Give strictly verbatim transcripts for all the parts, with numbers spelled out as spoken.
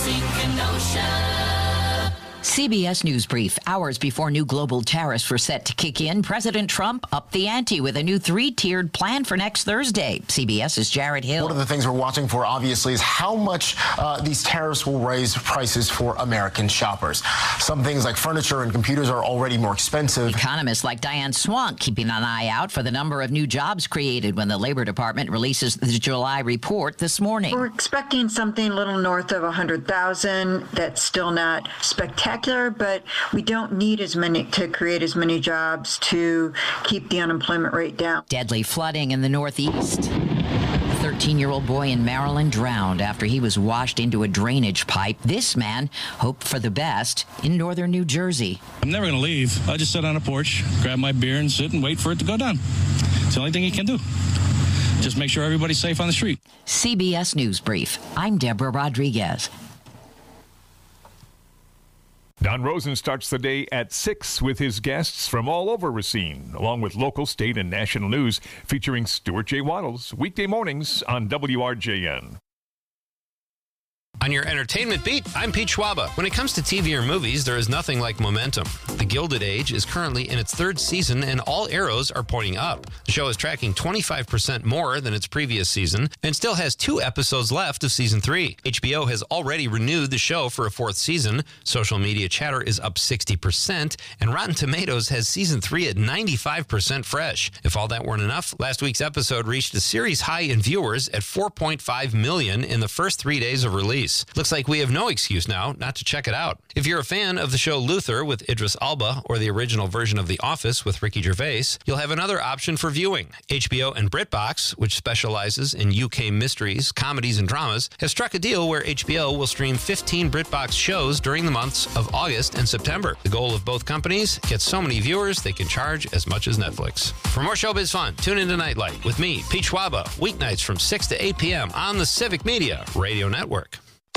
Crossing Kenosha. C B S News Brief. Hours before new global tariffs were set to kick in, President Trump upped the ante with a new three-tiered plan for next Thursday. CBS's Jared Hill. One of the things we're watching for, obviously, is how much uh, these tariffs will raise prices for American shoppers. Some things like furniture and computers are already more expensive. Economists like Diane Swank keeping an eye out for the number of new jobs created when the Labor Department releases the July report this morning. We're expecting something a little north of one hundred thousand. That's still not spectacular. But we don't need as many to create as many jobs to keep the unemployment rate down. Deadly flooding in the Northeast. A thirteen-year-old boy in Maryland drowned after he was washed into a drainage pipe. This man hoped for the best in northern New Jersey. I'm never going to leave. I just sit on a porch, grab my beer, and sit and wait for it to go down. It's the only thing you can do. Just make sure everybody's safe on the street. C B S News Brief. I'm Deborah Rodriguez. Don Rosen starts the day at six with his guests from all over Racine, along with local, state, and national news featuring Stuart J. Waddles, weekday mornings on W R J N. On your entertainment beat, I'm Pete Schwaba. When it comes to T V or movies, there is nothing like momentum. The Gilded Age is currently in its third season, and all arrows are pointing up. The show is tracking twenty-five percent more than its previous season, and still has two episodes left of season three. H B O has already renewed the show for a fourth season. Social media chatter is up sixty percent, and Rotten Tomatoes has season three at ninety-five percent fresh. If all that weren't enough, last week's episode reached a series high in viewers at four point five million in the first three days of release. Looks like we have no excuse now not to check it out. If you're a fan of the show Luther with Idris Elba or the original version of The Office with Ricky Gervais, you'll have another option for viewing. H B O and BritBox, which specializes in U K mysteries, comedies, and dramas, have struck a deal where H B O will stream fifteen BritBox shows during the months of August and September. The goal of both companies, get so many viewers they can charge as much as Netflix. For more showbiz fun, tune into Nightlight with me, Pete Schwaba, weeknights from six to eight p.m. on the Civic Media Radio Network.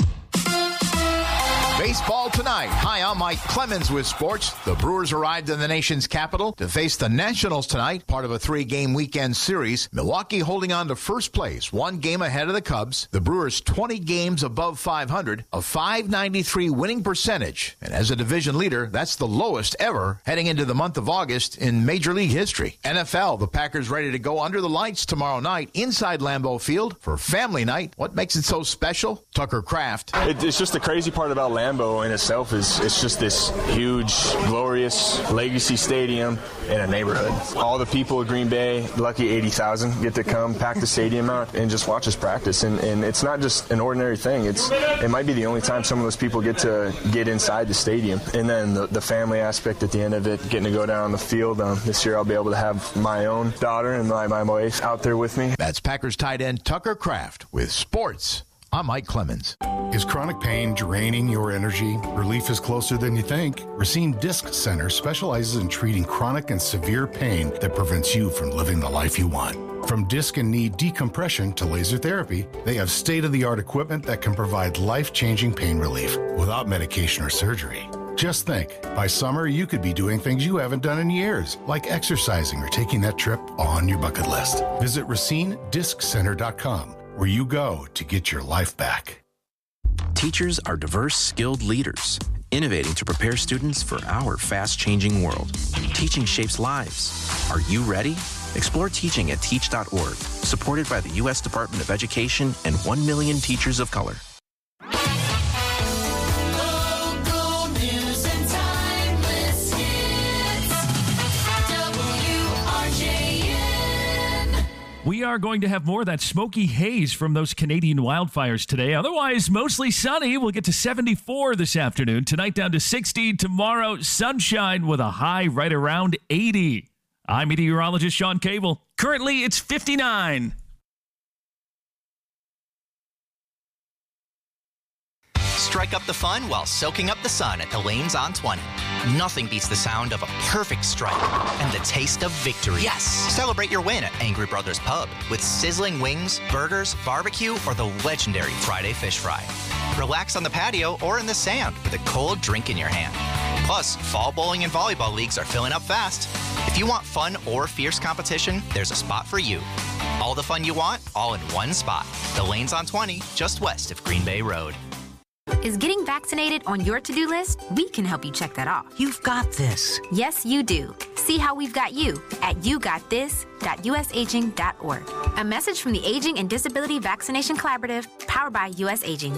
Baseball tonight. Hi, I'm Mike Clemens with sports. The Brewers arrived in the nation's capital to face the Nationals tonight, part of a three-game weekend series. Milwaukee holding on to first place, one game ahead of the Cubs. The Brewers twenty games above five hundred, a five ninety-three winning percentage. And as a division leader, that's the lowest ever heading into the month of August in Major League history. N F L, the Packers ready to go under the lights tomorrow night inside Lambeau Field for family night. What makes it so special? Tucker Kraft. It, it's just the crazy part about Lambeau in itself is it's just this huge, glorious legacy stadium in a neighborhood. All the people of Green Bay, lucky eighty thousand, get to come pack the stadium out and just watch us practice. And, and it's not just an ordinary thing. It's it might be the only time some of those people get to get inside the stadium. And then the, the family aspect at the end of it, getting to go down on the field. Um, this year I'll be able to have my own daughter and my, my wife out there with me. That's Packers tight end Tucker Kraft with sports. I'm Mike Clemens. Is chronic pain draining your energy? Relief is closer than you think. Racine Disc Center specializes in treating chronic and severe pain that prevents you from living the life you want. From disc and knee decompression to laser therapy, they have state-of-the-art equipment that can provide life-changing pain relief without medication or surgery. Just think, by summer you could be doing things you haven't done in years, like exercising or taking that trip on your bucket list. Visit Racine Disc Center dot com, where you go to get your life back. Teachers are diverse, skilled leaders, innovating to prepare students for our fast-changing world. Teaching shapes lives. Are you ready? Explore teaching at teach dot org, supported by the U S Department of Education and one million teachers of color. We are going to have more of that smoky haze from those Canadian wildfires today. Otherwise, mostly sunny. We'll get to seventy-four this afternoon. Tonight down to sixty. Tomorrow, sunshine with a high right around eighty. I'm meteorologist Sean Cable. Currently, it's fifty-nine. Strike up the fun while soaking up the sun at the Lanes on twenty. Nothing beats the sound of a perfect strike and the taste of victory. Yes! Celebrate your win at Angry Brothers Pub with sizzling wings, burgers, barbecue, or the legendary Friday fish fry. Relax on the patio or in the sand with a cold drink in your hand. Plus, fall bowling and volleyball leagues are filling up fast. If you want fun or fierce competition, there's a spot for you. All the fun you want, all in one spot. The Lanes on twenty, just west of Green Bay Road. Is getting vaccinated on your to-do list? We can help you check that off. You've got this. Yes, you do. See how we've got you at you got this dot u s aging dot org. A message from the Aging and Disability Vaccination Collaborative, powered by U S Aging.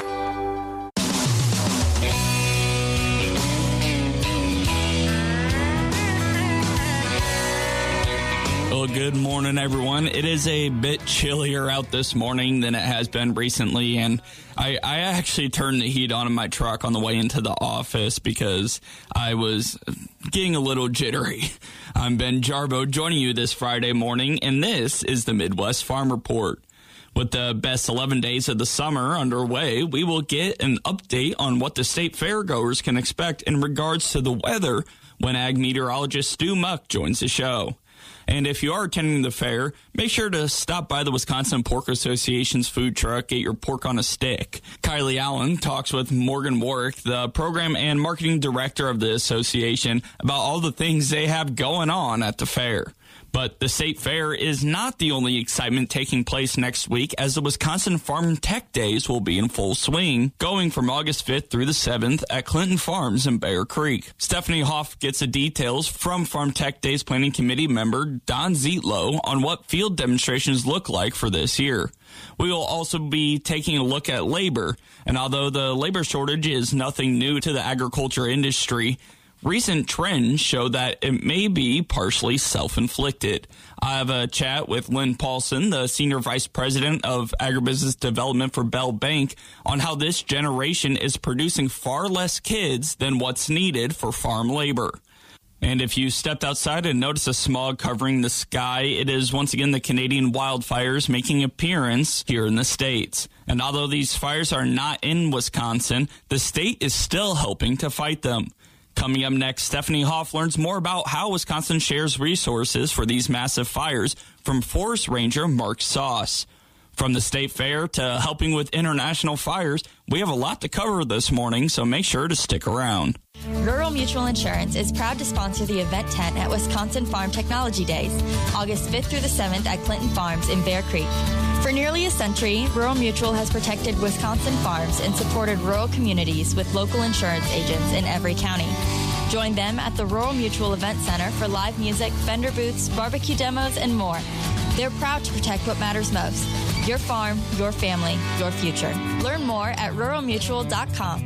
Well, good morning, everyone. It is a bit chillier out this morning than it has been recently, and I, I actually turned the heat on in my truck on the way into the office because I was getting a little jittery. I'm Ben Jarbo joining you this Friday morning, and this is the Midwest Farm Report. With the best eleven days of the summer underway, we will get an update on what the state fairgoers can expect in regards to the weather when ag meteorologist Stu Muck joins the show. And if you are attending the fair, make sure to stop by the Wisconsin Pork Association's food truck, get your pork on a stick. Kylie Allen talks with Morgan Warwick, the program and marketing director of the association, about all the things they have going on at the fair. But the State Fair is not the only excitement taking place next week, as the Wisconsin Farm Tech Days will be in full swing, going from August fifth through the seventh at Clinton Farms in Bear Creek. Stephanie Hoff gets the details from Farm Tech Days Planning Committee member Don Zietlow on what field demonstrations look like for this year. We will also be taking a look at labor, and although the labor shortage is nothing new to the agriculture industry, recent trends show that it may be partially self-inflicted. I have a chat with Lynn Paulson, the Senior Vice President of Agribusiness Development for Bell Bank, on how this generation is producing far less kids than what's needed for farm labor. And if you stepped outside and noticed a smog covering the sky, it is once again the Canadian wildfires making an appearance here in the States. And although these fires are not in Wisconsin, the state is still helping to fight them. Coming up next, Stephanie Hoff learns more about how Wisconsin shares resources for these massive fires from Forest Ranger Mark Sauce. From the State Fair to helping with international fires, we have a lot to cover this morning, so make sure to stick around. Rural Mutual Insurance is proud to sponsor the event tent at Wisconsin Farm Technology Days, August fifth through the seventh at Clinton Farms in Bear Creek. For nearly a century, Rural Mutual has protected Wisconsin farms and supported rural communities with local insurance agents in every county. Join them at the Rural Mutual Event Center for live music, vendor booths, barbecue demos, and more. They're proud to protect what matters most: your farm, your family, your future. Learn more at rural mutual dot com.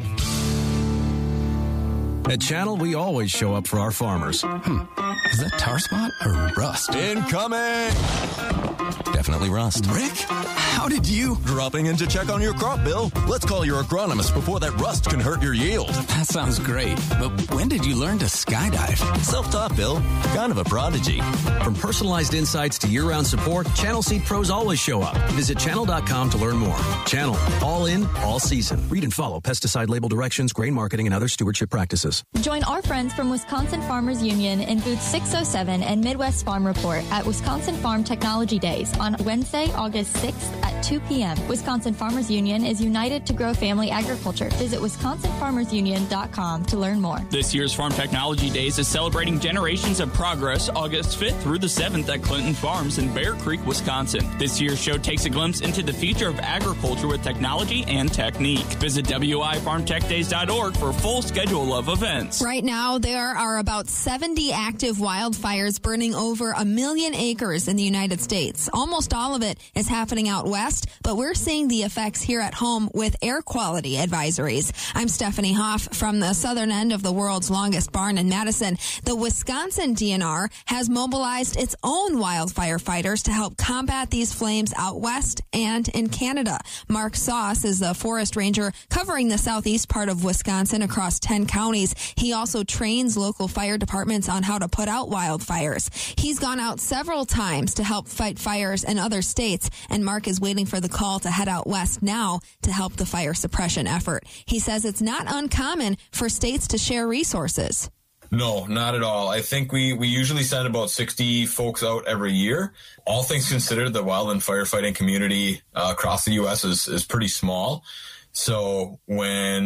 At Channel, we always show up for our farmers. Hmm. Is that tar spot or rust? Incoming! Definitely rust. Rick, how did you... Dropping in to check on your crop, Bill. Let's call your agronomist before that rust can hurt your yield. That sounds great, but when did you learn to skydive? Self-taught, Bill. Kind of a prodigy. From personalized insights to year-round support, Channel Seed Pros always show up. Visit channel dot com to learn more. Channel. All in, all season. Read and follow pesticide label directions, grain marketing, and other stewardship practices. Join our friends from Wisconsin Farmers Union in booth six oh seven and Midwest Farm Report at Wisconsin Farm Technology Days on Wednesday, August sixth at two p.m. Wisconsin Farmers Union is united to grow family agriculture. Visit wisconsin farmers union dot com to learn more. This year's Farm Technology Days is celebrating generations of progress August fifth through the seventh at Clinton Farms in Bear Creek, Wisconsin. This year's show takes a glimpse into the future of agriculture with technology and technique. Visit w i farm tech days dot org for a full schedule of events. Right now, there are about seventy active wildfires burning over a million acres in the United States. Almost all of it is happening out west, but we're seeing the effects here at home with air quality advisories. I'm Stephanie Hoff from the southern end of the world's longest barn in Madison. The Wisconsin D N R has mobilized its own wildfire fighters to help combat these flames out west and in Canada. Mark Sauce is the forest ranger covering the southeast part of Wisconsin across ten counties. He also trains local fire departments on how to put out wildfires. He's gone out several times to help fight fires in other states, and Mark is waiting for the call to head out west now to help the fire suppression effort. He says it's not uncommon for states to share resources. No, not at all. I think we, we usually send about sixty folks out every year. All things considered, the wildland firefighting community uh, across the U S is, is pretty small. So when an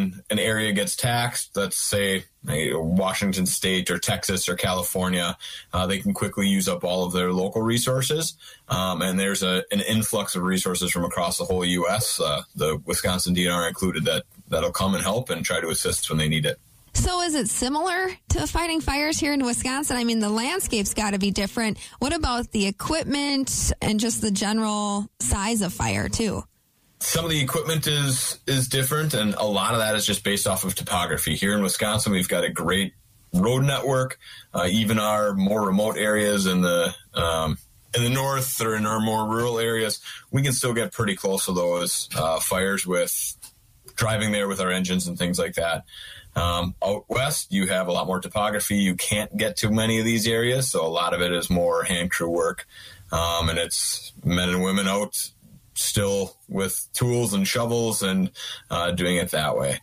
area gets taxed, let's say Washington State or Texas or California, uh, they can quickly use up all of their local resources. Um, and there's a, an influx of resources from across the whole U S, uh, the Wisconsin D N R included, that, that'll come and help and try to assist when they need it. So is it similar to fighting fires here in Wisconsin? I mean, the landscape's got to be different. What about the equipment and just the general size of fire, too? Some of the equipment is is different, and a lot of that is just based off of topography. Here in Wisconsin, we've got a great road network. Uh, even our more remote areas in the um, in the north or in our more rural areas, we can still get pretty close to those uh, fires with driving there with our engines and things like that. Um, out west, you have a lot more topography. You can't get to many of these areas, so a lot of it is more hand crew work, um, and it's men and women out still with tools and shovels and uh, doing it that way.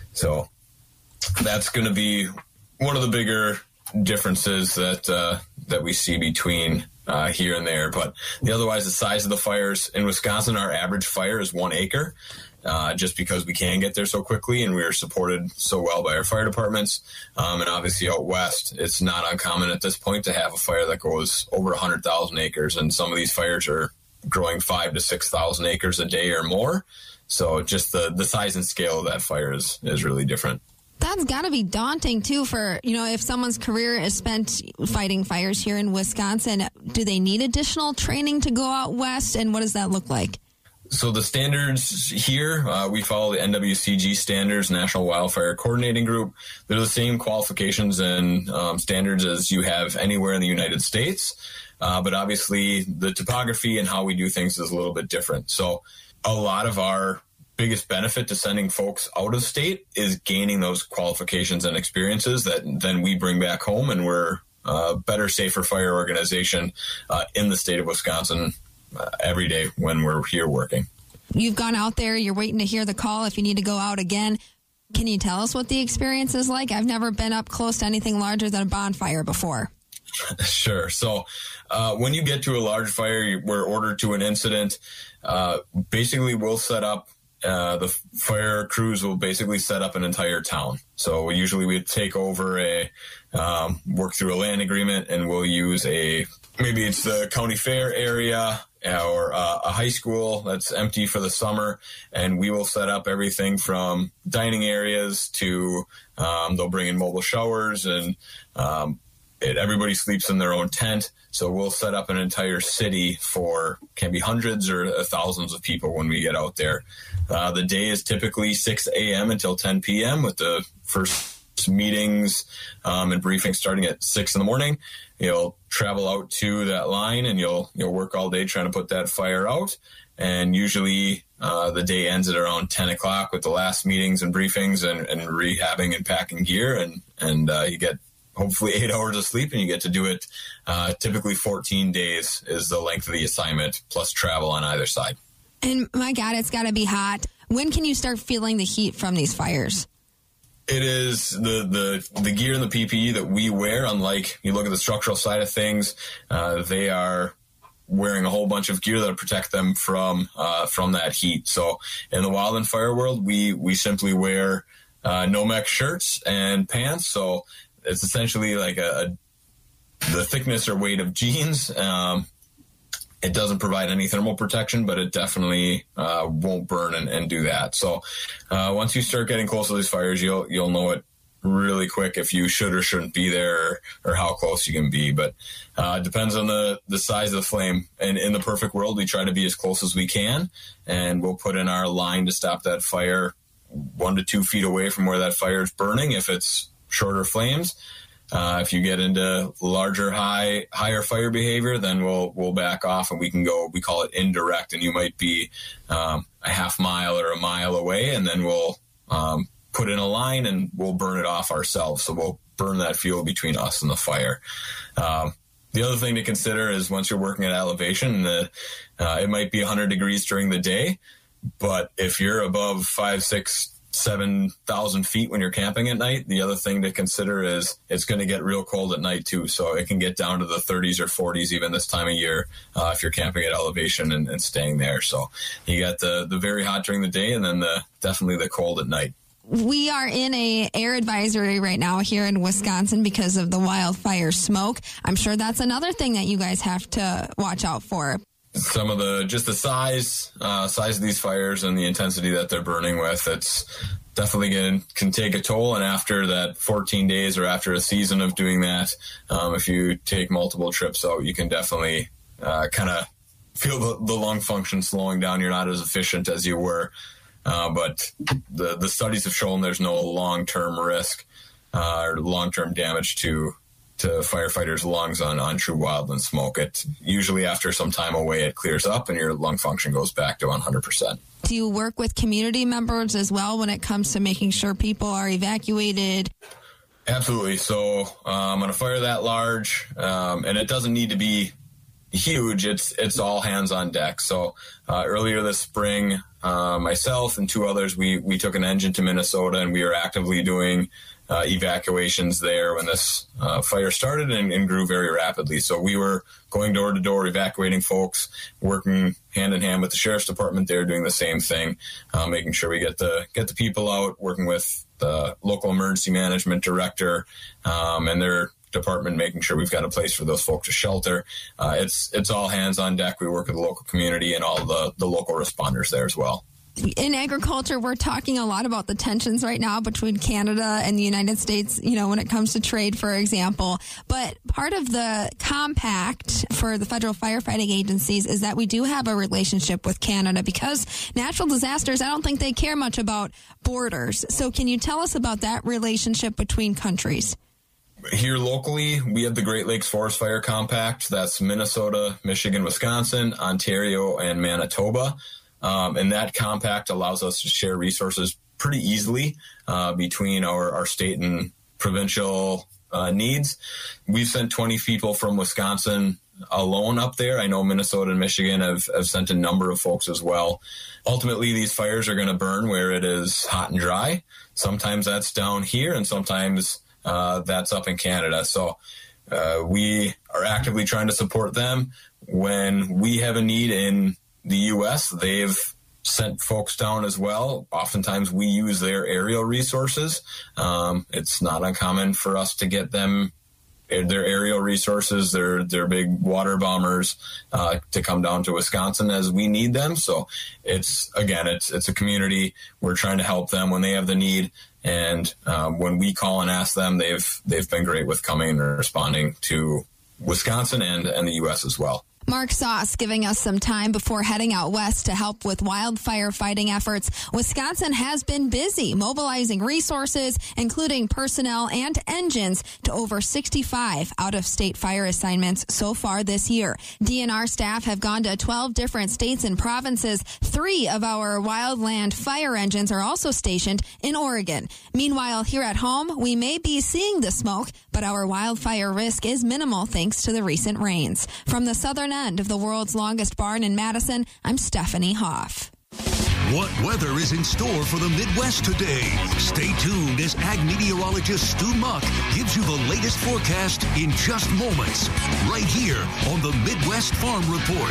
So that's going to be one of the bigger differences that uh, that we see between uh, here and there. But the otherwise, the size of the fires in Wisconsin, our average fire is one acre. Uh, just because we can get there so quickly and we are supported so well by our fire departments. Um, and obviously out west, it's not uncommon at this point to have a fire that goes over one hundred thousand acres. And some of these fires are growing five to six thousand acres a day or more. So just the, the size and scale of that fire is, is really different. That's got to be daunting, too, for, you know, if someone's career is spent fighting fires here in Wisconsin, do they need additional training to go out west? And what does that look like? So the standards here, uh, we follow the N W C G standards, National Wildfire Coordinating Group. They're the same qualifications and um, standards as you have anywhere in the United States. Uh, but obviously the topography and how we do things is a little bit different. So a lot of our biggest benefit to sending folks out of state is gaining those qualifications and experiences that then we bring back home, and we're a better, safer fire organization uh, in the state of Wisconsin Uh, every day when we're here working. You've gone out there, you're waiting to hear the call if you need to go out again. Can you tell us what the experience is like? I've never been up close to anything larger than a bonfire before. Sure. So uh, when you get to a large fire, we're ordered to an incident. Uh, basically, we'll set up, uh, the fire crews will basically set up an entire town. So usually we take over a, um, work through a land agreement, and we'll use a, maybe it's the county fair area or uh, a high school that's empty for the summer, and we will set up everything from dining areas to um, they'll bring in mobile showers, and um, it, everybody sleeps in their own tent. So we'll set up an entire city for, can be hundreds or uh, thousands of people when we get out there. Uh, the day is typically six a.m. until ten p.m. with the first meetings um, and briefings starting at six in the morning. You'll travel out to that line, and you'll you'll work all day trying to put that fire out. And usually uh, the day ends at around ten o'clock with the last meetings and briefings and, and rehabbing and packing gear. And, and uh, you get hopefully eight hours of sleep, and you get to do it. Uh, typically fourteen days is the length of the assignment, plus travel on either side. And my God, it's got to be hot. When can you start feeling the heat from these fires? It is the, the, the gear and the P P E that we wear. Unlike you look at the structural side of things, uh, they are wearing a whole bunch of gear that'll protect them from uh, from that heat. So in the wild and fire world, we we simply wear uh, Nomex shirts and pants. So it's essentially like a, a the thickness or weight of jeans. Um, It doesn't provide any thermal protection, but it definitely uh, won't burn and, and do that. So uh, once you start getting close to these fires, you'll you'll know it really quick if you should or shouldn't be there, or, or how close you can be. But uh, it depends on the, the size of the flame. And in the perfect world, we try to be as close as we can, and we'll put in our line to stop that fire one to two feet away from where that fire is burning if it's shorter flames. Uh, if you get into larger, high, higher fire behavior, then we'll we'll back off, and we can go. We call it indirect, and you might be um, a half mile or a mile away, and then we'll um, put in a line and we'll burn it off ourselves. So we'll burn that fuel between us and the fire. Um, the other thing to consider is once you're working at elevation, the, uh, it might be one hundred degrees during the day, but if you're above five, six. seven thousand feet when you're camping at night, the other thing to consider is it's going to get real cold at night too. So it can get down to the thirties or forties even this time of year uh, if you're camping at elevation and, and staying there. So you got the the very hot during the day, and then the definitely the cold at night. We are in a air advisory right now here in Wisconsin because of the wildfire smoke. I'm sure that's another thing that you guys have to watch out for. Some of the, just the size, uh, size of these fires and the intensity that they're burning with, it's definitely can, can take a toll. And after that fourteen days or after a season of doing that, um, if you take multiple trips out, you can definitely uh, kind of feel the, the lung function slowing down. You're not as efficient as you were. Uh, but the, the studies have shown there's no long-term risk uh, or long-term damage to to firefighters' lungs on, on true wildland smoke. It usually after some time away, it clears up and your lung function goes back to one hundred percent. Do you work with community members as well when it comes to making sure people are evacuated? Absolutely. So um, on a fire that large, um, and it doesn't need to be huge, it's it's all hands on deck. So uh, earlier this spring, uh, myself and two others, we, we took an engine to Minnesota, and we are actively doing Uh, evacuations there when this uh, fire started and, and grew very rapidly. So we were going door to door, evacuating folks, working hand in hand with the sheriff's department there, doing the same thing, uh, making sure we get the get the people out, working with the local emergency management director um, and their department, making sure we've got a place for those folks to shelter. Uh, it's it's all hands on deck. We work with the local community and all the, the local responders there as well. In agriculture, we're talking a lot about the tensions right now between Canada and the United States, you know, when it comes to trade, for example. But part of the compact for the federal firefighting agencies is that we do have a relationship with Canada because natural disasters, I don't think they care much about borders. So can you tell us about that relationship between countries? Here locally, we have the Great Lakes Forest Fire Compact. That's Minnesota, Michigan, Wisconsin, Ontario, and Manitoba. Um, and that compact allows us to share resources pretty easily uh, between our, our state and provincial uh, needs. We've sent twenty people from Wisconsin alone up there. I know Minnesota and Michigan have, have sent a number of folks as well. Ultimately, these fires are going to burn where it is hot and dry. Sometimes that's down here, and sometimes uh, that's up in Canada. So uh, we are actively trying to support them. When we have a need in the U S, they've sent folks down as well. Oftentimes we use their aerial resources. Um, it's not uncommon for us to get them their aerial resources, their their big water bombers uh, to come down to Wisconsin as we need them. So it's, again, it's it's a community. We're trying to help them when they have the need. And um, when we call and ask them, they've they've been great with coming and responding to Wisconsin and, and the U S as well. Mark Sauce giving us some time before heading out west to help with wildfire fighting efforts. Wisconsin has been busy mobilizing resources, including personnel and engines, to over sixty-five out-of-state fire assignments so far this year. D N R staff have gone to twelve different states and provinces. Three of our wildland fire engines are also stationed in Oregon. Meanwhile, here at home, we may be seeing the smoke, but our wildfire risk is minimal thanks to the recent rains. From the southern end of the world's longest barn in Madison, I'm Stephanie Hoff. What weather is in store for the Midwest today? Stay tuned as ag meteorologist Stu Muck gives you the latest forecast in just moments, right here on the Midwest Farm Report.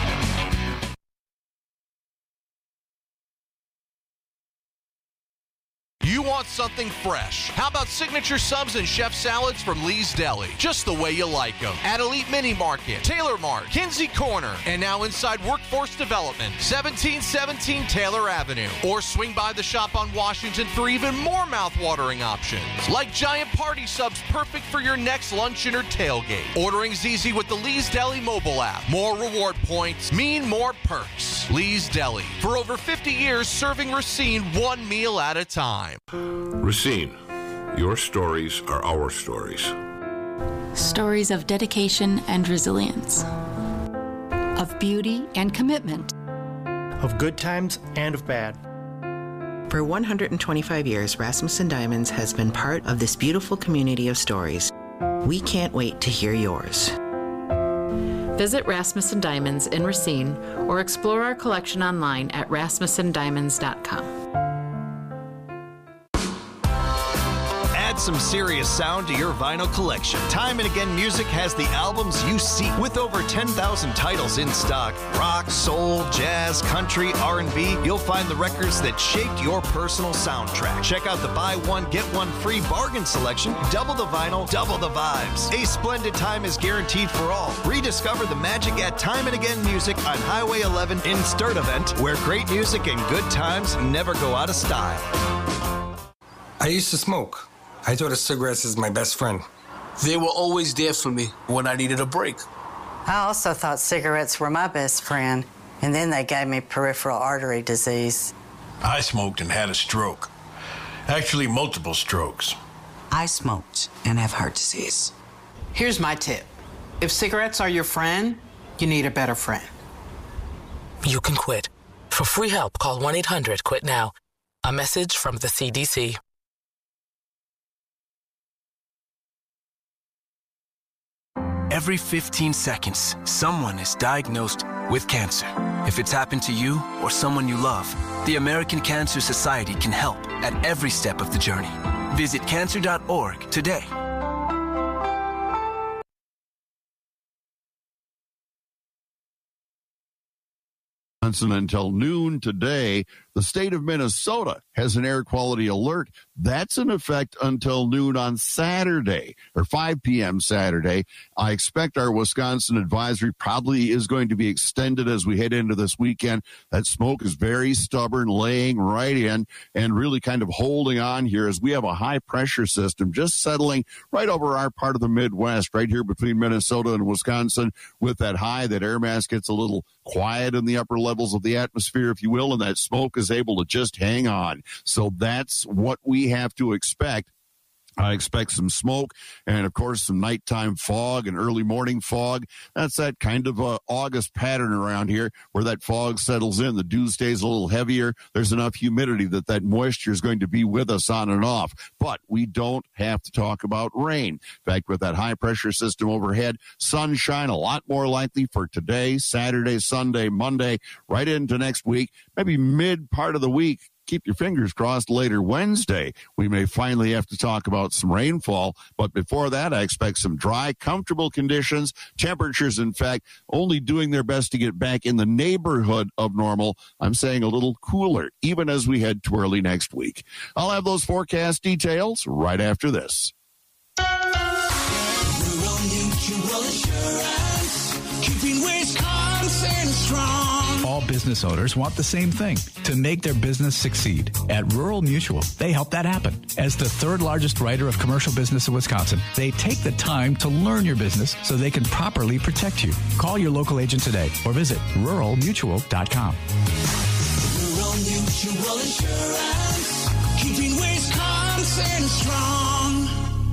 You want something fresh? How about signature subs and chef salads from Lee's Deli? Just the way you like them. At Elite Mini Market, Taylor Mart, Kinsey Corner, and now inside Workforce Development, seventeen seventeen Taylor Avenue. Or swing by the shop on Washington for even more mouth-watering options, like giant party subs perfect for your next luncheon or tailgate. Ordering's easy with the Lee's Deli mobile app. More reward points mean more perks. Lee's Deli, for over fifty years serving Racine one meal at a time. Racine, your stories are our stories. Stories of dedication and resilience, of beauty and commitment, of good times and of bad. For one hundred twenty-five years, Rasmussen Diamonds has been part of this beautiful community of stories. We can't wait to hear yours. Visit Rasmussen Diamonds in Racine or explore our collection online at rasmussen diamonds dot com. Add some serious sound to your vinyl collection. Time and Again Music has the albums you seek. With over ten thousand titles in stock, rock, soul, jazz, country, R and B, you'll find the records that shaped your personal soundtrack. Check out the buy one, get one free bargain selection. Double the vinyl, double the vibes. A splendid time is guaranteed for all. Rediscover the magic at Time and Again Music on Highway eleven in Sturtevant, where great music and good times never go out of style. I used to smoke. I thought of cigarettes as my best friend. They were always there for me when I needed a break. I also thought cigarettes were my best friend, and then they gave me peripheral artery disease. I smoked and had a stroke. Actually, multiple strokes. I smoked and have heart disease. Here's my tip. If cigarettes are your friend, you need a better friend. You can quit. For free help, call one eight hundred quit now. A message from the C D C. Every fifteen seconds, someone is diagnosed with cancer. If it's happened to you or someone you love, the American Cancer Society can help at every step of the journey. Visit cancer dot org today. Until noon today, the state of Minnesota has an air quality alert. That's in effect until noon on Saturday, or five p.m. Saturday. I expect our Wisconsin advisory probably is going to be extended as we head into this weekend. That smoke is very stubborn, laying right in and really kind of holding on here as we have a high pressure system just settling right over our part of the Midwest, right here between Minnesota and Wisconsin. With that high, that air mass gets a little quiet in the upper levels of the atmosphere, if you will, and that smoke is able to just hang on. So that's what we have to expect. I expect some smoke and, of course, some nighttime fog and early morning fog. That's that kind of uh, August pattern around here where that fog settles in. The dew stays a little heavier. There's enough humidity that that moisture is going to be with us on and off. But we don't have to talk about rain. In fact, with that high-pressure system overhead, sunshine a lot more likely for today, Saturday, Sunday, Monday, right into next week, maybe mid part of the week. Keep your fingers crossed. Later Wednesday, we may finally have to talk about some rainfall. But before that, I expect some dry, comfortable conditions. Temperatures, in fact, only doing their best to get back in the neighborhood of normal. I'm saying a little cooler, even as we head to early next week. I'll have those forecast details right after this. Rural Mutual Insurance, keeping Wisconsin strong. All business owners want the same thing, to make their business succeed. At Rural Mutual, they help that happen. As the third largest writer of commercial business in Wisconsin, they take the time to learn your business so they can properly protect you. Call your local agent today or visit rural mutual dot com. Rural Mutual Insurance, keeping Wisconsin strong.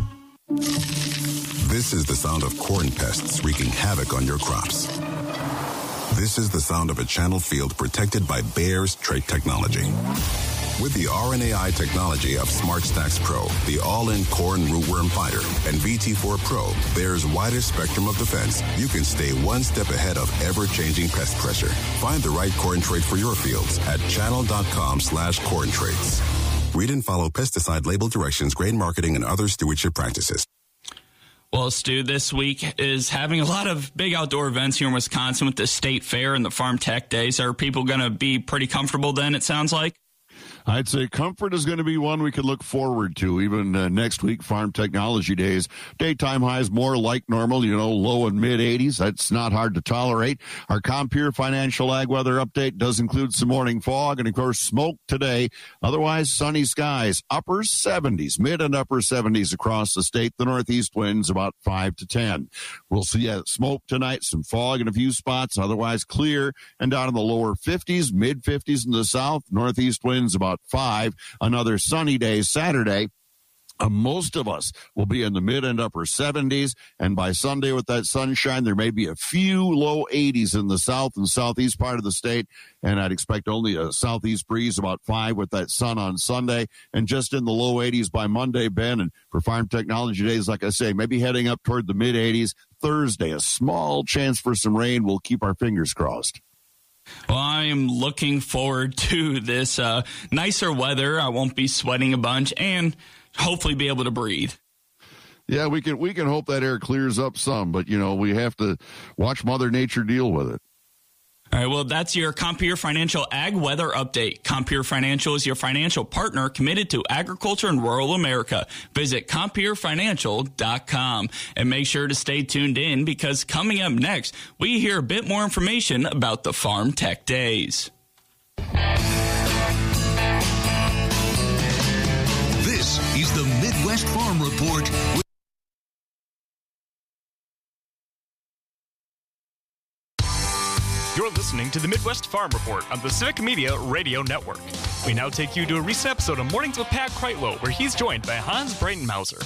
This is the sound of corn pests wreaking havoc on your crops. This is the sound of a channel field protected by Bayer's trait technology. With the R N A I technology of SmartStax Pro, the all-in corn rootworm fighter, and V T four Pro, Bayer's widest spectrum of defense, you can stay one step ahead of ever-changing pest pressure. Find the right corn trait for your fields at channel.com slash corn traits. Read and follow pesticide label directions, grain marketing, and other stewardship practices. Well, Stu, this week is having a lot of big outdoor events here in Wisconsin with the State Fair and the Farm Tech Days. Are people going to be pretty comfortable then, it sounds like? I'd say comfort is going to be one we could look forward to. Even uh, next week, Farm Technology Days. Daytime highs more like normal, you know, low and mid eighties. That's not hard to tolerate. Our Compeer Financial Ag Weather Update does include some morning fog and, of course, smoke today. Otherwise, sunny skies, upper seventies, mid and upper seventies across the state. The northeast winds about five to ten. We'll see uh, smoke tonight, some fog in a few spots. Otherwise, clear and down in the lower fifties, mid fifties in the south. Northeast winds about five. Another sunny day Saturday. Uh, most of us will be in the mid and upper seventies, and by Sunday with that sunshine, there may be a few low eighties in the south and southeast part of the state, and I'd expect only a southeast breeze about five with that sun on Sunday, and just in the low eighties by Monday, Ben. And for Farm Technology Days, like I say, maybe heading up toward the mid eighties. Thursday, a small chance for some rain. We'll keep our fingers crossed. Well, I am looking forward to this uh, nicer weather. I won't be sweating a bunch and hopefully be able to breathe. Yeah, we can we can hope that air clears up some, but, you know, we have to watch Mother Nature deal with it. All right, well, that's your Compeer Financial Ag Weather Update. Compeer Financial is your financial partner committed to agriculture in rural America. Visit compeer financial dot com and make sure to stay tuned in because coming up next, we hear a bit more information about the Farm Tech Days. This is the Midwest Farm Report. You're listening to the Midwest Farm Report on the Civic Media Radio Network. We now take you to a recent episode of Mornings with Pat Kreitlow, where he's joined by Hans Breitenmauser.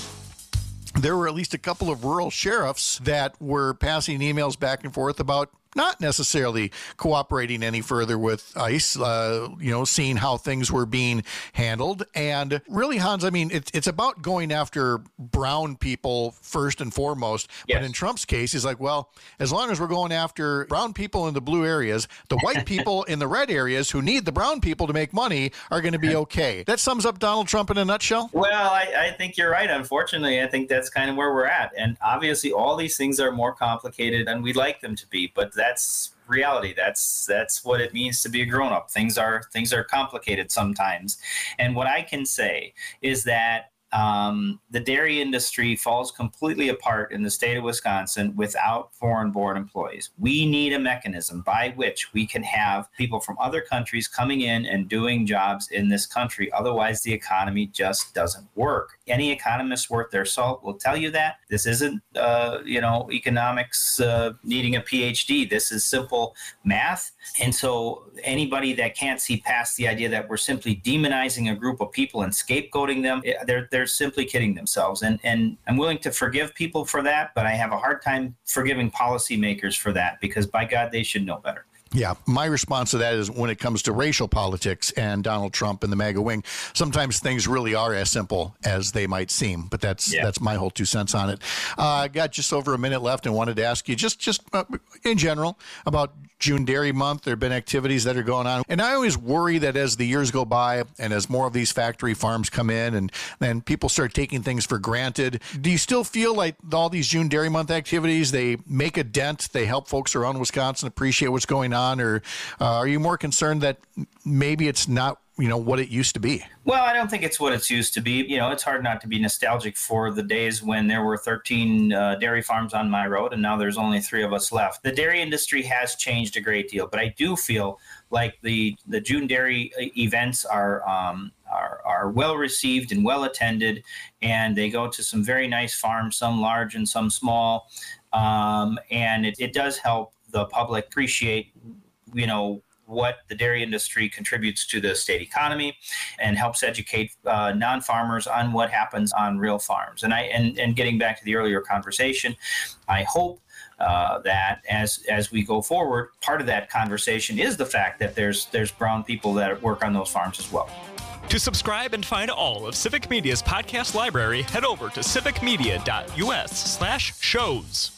There were at least a couple of rural sheriffs that were passing emails back and forth about not necessarily cooperating any further with ICE, uh, you know, seeing how things were being handled. And really, Hans, I mean, it, it's about going after brown people first and foremost. Yes. But in Trump's case, he's like, well, as long as we're going after brown people in the blue areas, the white people in the red areas who need the brown people to make money are going to be okay. That sums up Donald Trump in a nutshell? Well, I, I think you're right. Unfortunately, I think that's kind of where we're at. And obviously, all these things are more complicated than we'd like them to be. But that's reality. That's that's what it means to be a grown-up. Things are things are complicated sometimes. And what I can say is that um, the dairy industry falls completely apart in the state of Wisconsin without foreign-born employees. We need a mechanism by which we can have people from other countries coming in and doing jobs in this country. Otherwise, the economy just doesn't work. Any economist worth their salt will tell you that. This isn't, uh, you know, economics uh, needing a P H D. This is simple math. And so anybody that can't see past the idea that we're simply demonizing a group of people and scapegoating them, they're they're simply kidding themselves. And and I'm willing to forgive people for that, but I have a hard time forgiving policymakers for that because, by God, they should know better. Yeah, my response to that is when it comes to racial politics and Donald Trump and the MAGA wing, sometimes things really are as simple as they might seem. But that's yeah. that's my whole two cents on it. Uh, I got just over a minute left and wanted to ask you just, just uh, in general about June Dairy Month. There have been activities that are going on. And I always worry that as the years go by and as more of these factory farms come in and then people start taking things for granted, do you still feel like all these June Dairy Month activities, they make a dent, they help folks around Wisconsin appreciate what's going on? Or uh, are you more concerned that maybe it's not, you know, what it used to be? Well, I don't think it's what it's used to be. You know, it's hard not to be nostalgic for the days when there were thirteen uh, dairy farms on my road, and now there's only three of us left. The dairy industry has changed a great deal, but I do feel like the the June Dairy events are um, are, are well received and well attended, and they go to some very nice farms, some large and some small, um, and it, it does help the public appreciate, you know, what the dairy industry contributes to the state economy and helps educate uh, non-farmers on what happens on real farms. And I and, and getting back to the earlier conversation, I hope uh, that as as we go forward, part of that conversation is the fact that there's there's brown people that work on those farms as well. To subscribe and find all of Civic Media's podcast library, head over to civic media dot u s slash shows.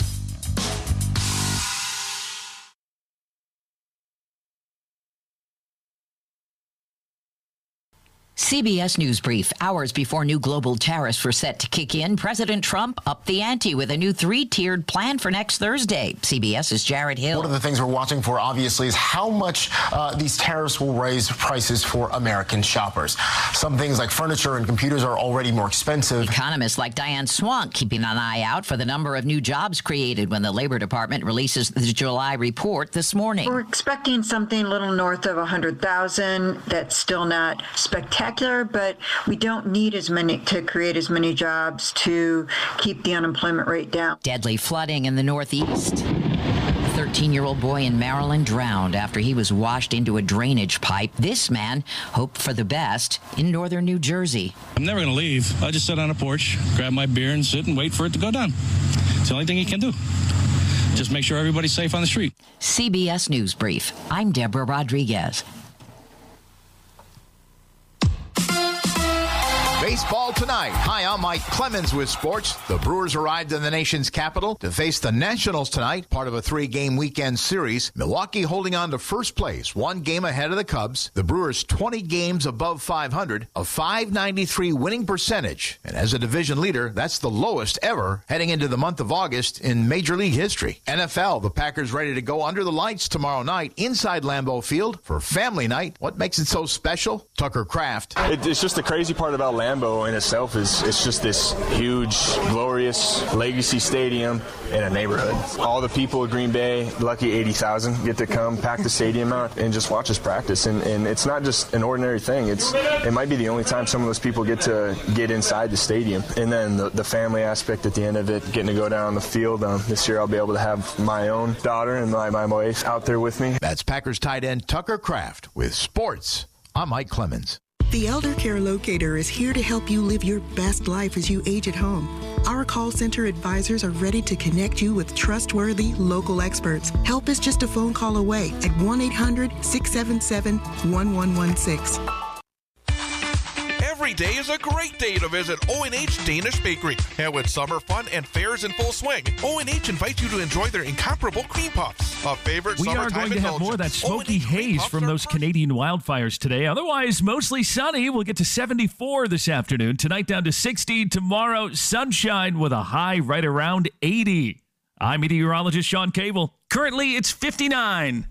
C B S News Brief. Hours before new global tariffs were set to kick in, President Trump upped the ante with a new three-tiered plan for next Thursday. CBS's Jared Hill. One of the things we're watching for, obviously, is how much uh, these tariffs will raise prices for American shoppers. Some things like furniture and computers are already more expensive. Economists like Diane Swank keeping an eye out for the number of new jobs created when the Labor Department releases the July report this morning. We're expecting something a little north of one hundred thousand. That's still not spectacular, but we don't need as many to create as many jobs to keep the unemployment rate down. Deadly flooding in the Northeast. A thirteen-year-old boy in Maryland drowned after he was washed into a drainage pipe. This man hoped for the best in northern New Jersey. I'm never going to leave. I just sit on a porch, grab my beer, and sit and wait for it to go down. It's the only thing you can do. Just make sure everybody's safe on the street. C B S News Brief. I'm Deborah Rodriguez. Baseball tonight. Hi, I'm Mike Clemens with sports. The Brewers arrived in the nation's capital to face the Nationals tonight, part of a three-game weekend series. Milwaukee holding on to first place, one game ahead of the Cubs. The Brewers twenty games above five hundred, a five ninety-three winning percentage. And as a division leader, that's the lowest ever heading into the month of August in Major League history. N F L, the Packers ready to go under the lights tomorrow night inside Lambeau Field for family night. What makes it so special? Tucker Kraft. It, it's just the crazy part about Lambeau in itself is it's just this huge, glorious legacy stadium in a neighborhood. All the people of Green Bay, lucky eighty thousand, get to come pack the stadium out and just watch us practice. And, and it's not just an ordinary thing. It's it might be the only time some of those people get to get inside the stadium. And then the, the family aspect at the end of it, getting to go down the field. Um, this year I'll be able to have my own daughter and my, my wife out there with me. That's Packers tight end Tucker Kraft with sports. I'm Mike Clemens. The Elder Care Locator is here to help you live your best life as you age at home. Our call center advisors are ready to connect you with trustworthy local experts. Help is just a phone call away at one eight hundred, six seven seven, one one one six. Every day is a great day to visit O and H Danish Bakery. And with summer fun and fairs in full swing, O and H invites you to enjoy their incomparable cream puffs. A favorite we summertime are going to have more of that smoky haze from those Canadian wildfires today. Otherwise, mostly sunny. We'll get to seventy-four this afternoon. Tonight down to sixty. Tomorrow, sunshine with a high right around eighty. I'm meteorologist Sean Cable. Currently, it's fifty-nine.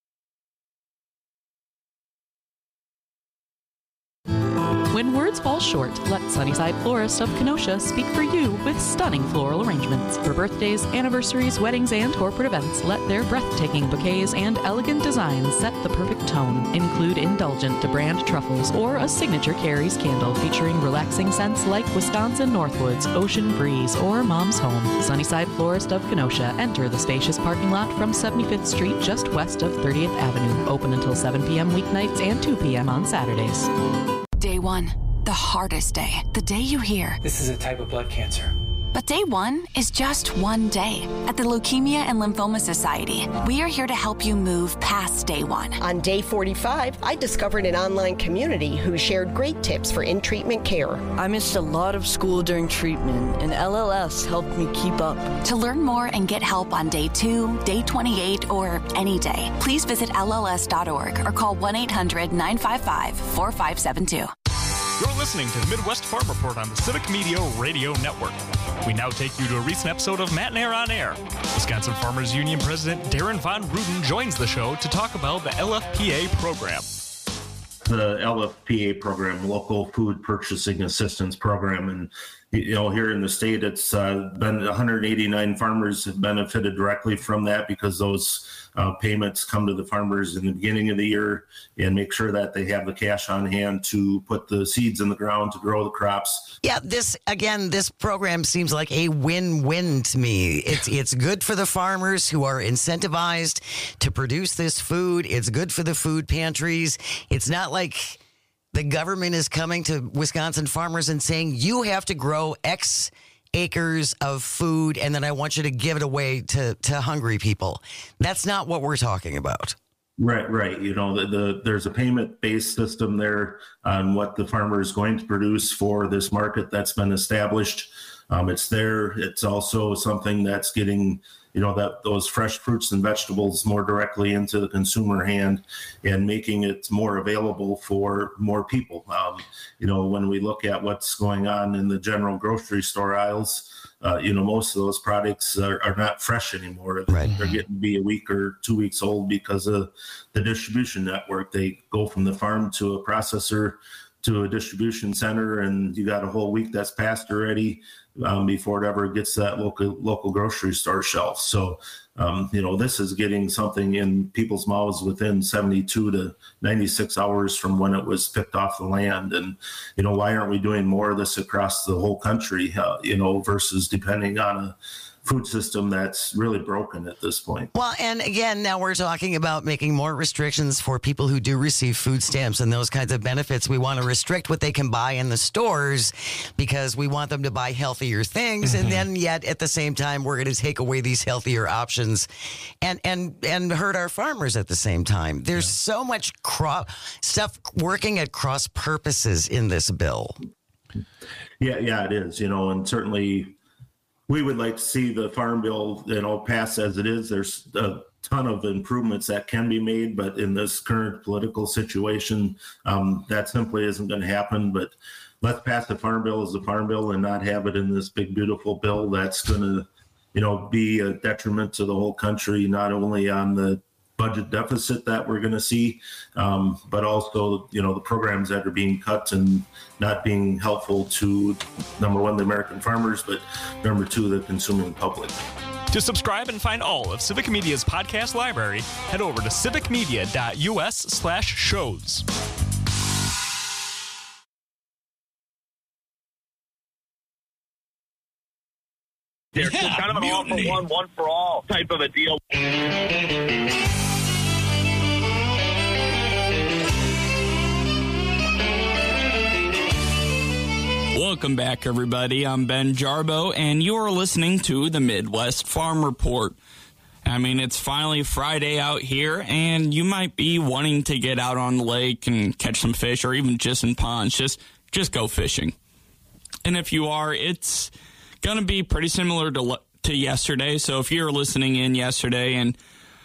When words fall short, let Sunnyside Florist of Kenosha speak for you with stunning floral arrangements. For birthdays, anniversaries, weddings, and corporate events, let their breathtaking bouquets and elegant designs set the perfect tone. Include indulgent DeBrand truffles or a signature Carrie's candle featuring relaxing scents like Wisconsin Northwoods, Ocean Breeze, or Mom's Home. Sunnyside Florist of Kenosha. Enter the spacious parking lot from seventy-fifth Street just west of thirtieth Avenue. Open until seven p.m. weeknights and two p.m. on Saturdays. Day one, the hardest day. The day you hear, this is a type of blood cancer. But day one is just one day. At the Leukemia and Lymphoma Society, we are here to help you move past day one. On day forty-five, I discovered an online community who shared great tips for in-treatment care. I missed a lot of school during treatment, and L L S helped me keep up. To learn more and get help on day two, day twenty-eight, or any day, please visit L L S dot org or call one eight hundred, nine five five, four five seven two. You're listening to the Midwest Farm Report on the Civic Media Radio Network. We now take you to a recent episode of Matt and Air on Air. Wisconsin Farmers Union President Darren Von Ruden joins the show to talk about the L F P A program. The L F P A program, Local Food Purchasing Assistance Program, and you know, here in the state, it's uh, been one hundred eighty-nine farmers have benefited directly from that because those uh, payments come to the farmers in the beginning of the year and make sure that they have the cash on hand to put the seeds in the ground to grow the crops. Yeah, this again, this program seems like a win-win to me. It's it's good for the farmers who are incentivized to produce this food. It's good for the food pantries. It's not like the government is coming to Wisconsin farmers and saying, you have to grow X acres of food, and then I want you to give it away to, to hungry people. That's not what we're talking about. Right, right. You know, the, the there's a payment-based system there on what the farmer is going to produce for this market that's been established. Um, it's there. It's also something that's getting, you know, that those fresh fruits and vegetables more directly into the consumer hand and making it more available for more people. Um, you know, when we look at what's going on in the general grocery store aisles, uh, you know, most of those products are, are not fresh anymore. Right. They're getting to be a week or two weeks old because of the distribution network. They go from the farm to a processor to a distribution center, and you got a whole week that's passed already um, before it ever gets to that local local grocery store shelf. So, um, you know, this is getting something in people's mouths within seventy-two to ninety-six hours from when it was picked off the land. And, you know, why aren't we doing more of this across the whole country, uh, you know, versus depending on a food system that's really broken at this point. Well, and again, now we're talking about making more restrictions for people who do receive food stamps and those kinds of benefits. We want to restrict what they can buy in the stores because we want them to buy healthier things. Mm-hmm. And then yet at the same time, we're going to take away these healthier options and, and, and hurt our farmers at the same time. There's yeah. so much cro- stuff working at cross purposes in this bill. Yeah, yeah, it is, you know, and certainly we would like to see the Farm Bill, you know, pass as it is. There's a ton of improvements that can be made, but in this current political situation, um, that simply isn't going to happen. But let's pass the Farm Bill as the Farm Bill and not have it in this big, beautiful bill that's going to, you know, be a detriment to the whole country, not only on the budget deficit that we're going to see, um, but also, you know, the programs that are being cut and not being helpful to, number one, the American farmers, but number two, the consuming public. To subscribe and find all of Civic Media's podcast library, head over to civicmedia.us slash shows. They're yeah, kind of an all for one, one for all type of a deal. Welcome back, everybody. I'm Ben Jarbo, and you are listening to the Midwest Farm Report. I mean, it's finally Friday out here, and you might be wanting to get out on the lake and catch some fish, or even just in ponds. Just, just go fishing. And if you are, it's going to be pretty similar to to yesterday. So if you're listening in yesterday and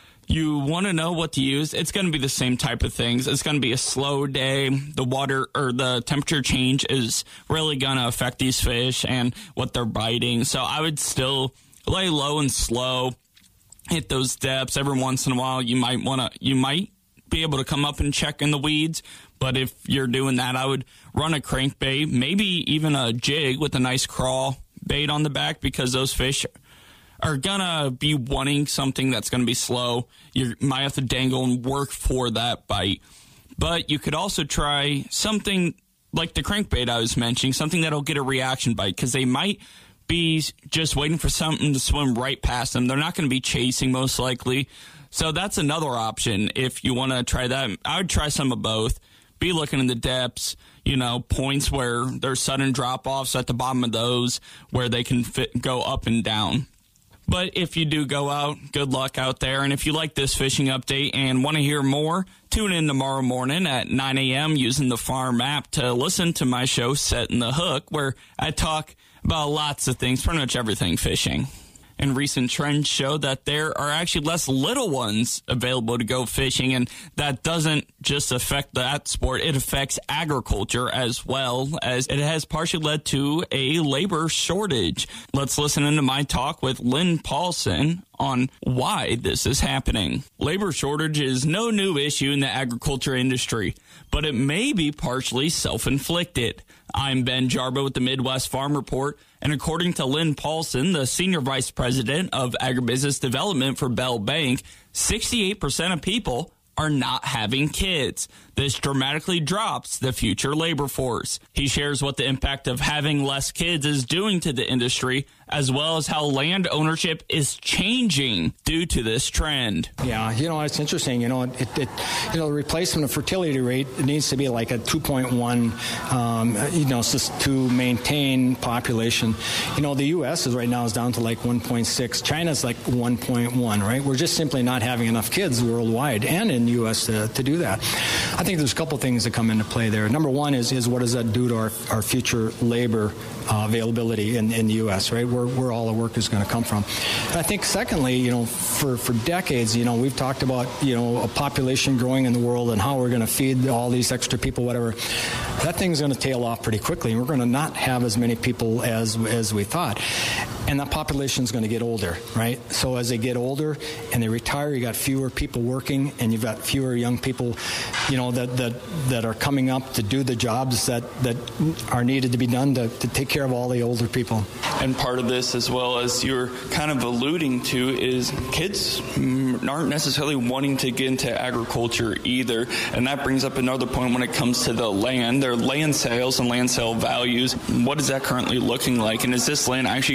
you want to know what to use, it's going to be the same type of things. It's going to be a slow day. The water or the temperature change is really going to affect these fish and what they're biting. So I would still lay low and slow, hit those depths. Every once in a while, you might want to, you might be able to come up and check in the weeds. But if you're doing that, I would run a crankbait, maybe even a jig with a nice crawl bait on the back, because those fish are gonna be wanting something that's gonna be slow. You might have to dangle and work for that bite. But you could also try something like the crankbait I was mentioning, something that'll get a reaction bite, because they might be just waiting for something to swim right past them. They're not going to be chasing, most likely. So that's another option if you want to try that. I would try some of both. Be looking in the depths, you know, points where there's sudden drop-offs at the bottom of those where they can fit, go up and down. But if you do go out, good luck out there. And if you like this fishing update and want to hear more, tune in tomorrow morning at nine a.m. using the Farm app to listen to my show, Setting the Hook, where I talk about lots of things, pretty much everything fishing. And recent trends show that there are actually less little ones available to go fishing, and that doesn't just affect that sport. It affects agriculture as well, as it has partially led to a labor shortage. Let's listen into my talk with Lynn Paulson on why this is happening. Labor shortage is no new issue in the agriculture industry, but it may be partially self-inflicted. I'm Ben Jarbo with the Midwest Farm Report, and according to Lynn Paulson, the Senior Vice President of Agribusiness Development for Bell Bank, sixty-eight percent of people are not having kids. This dramatically drops the future labor force. He shares what the impact of having less kids is doing to the industry, as well as how land ownership is changing due to this trend. Yeah, you know, it's interesting. You know, it, it you know, the replacement of fertility rate, it needs to be like a two point one, um, you know, to maintain population. You know, the U S is right now is down to like one point six. China's like one point one, right? We're just simply not having enough kids worldwide and in the U S to, to do that. I think there's a couple things that come into play there. Number one is, is what does that do to our, our future labor uh, availability in, in the U S, right? Where, where all the work is going to come from. And I think secondly, you know, for, for decades, you know, we've talked about, you know, a population growing in the world and how we're going to feed all these extra people, whatever. That thing's going to tail off pretty quickly, and we're going to not have as many people as as we thought. And that population's going to get older, right? So as they get older and they retire, you got fewer people working, and you've got fewer young people, you know, that that, that are coming up to do the jobs that, that are needed to be done to, to take care of all the older people. And part of this, as well as you're kind of alluding to, is kids aren't necessarily wanting to get into agriculture either. And that brings up another point when it comes to the land. Their land sales and land sale values. What is that currently looking like? And is this land actually going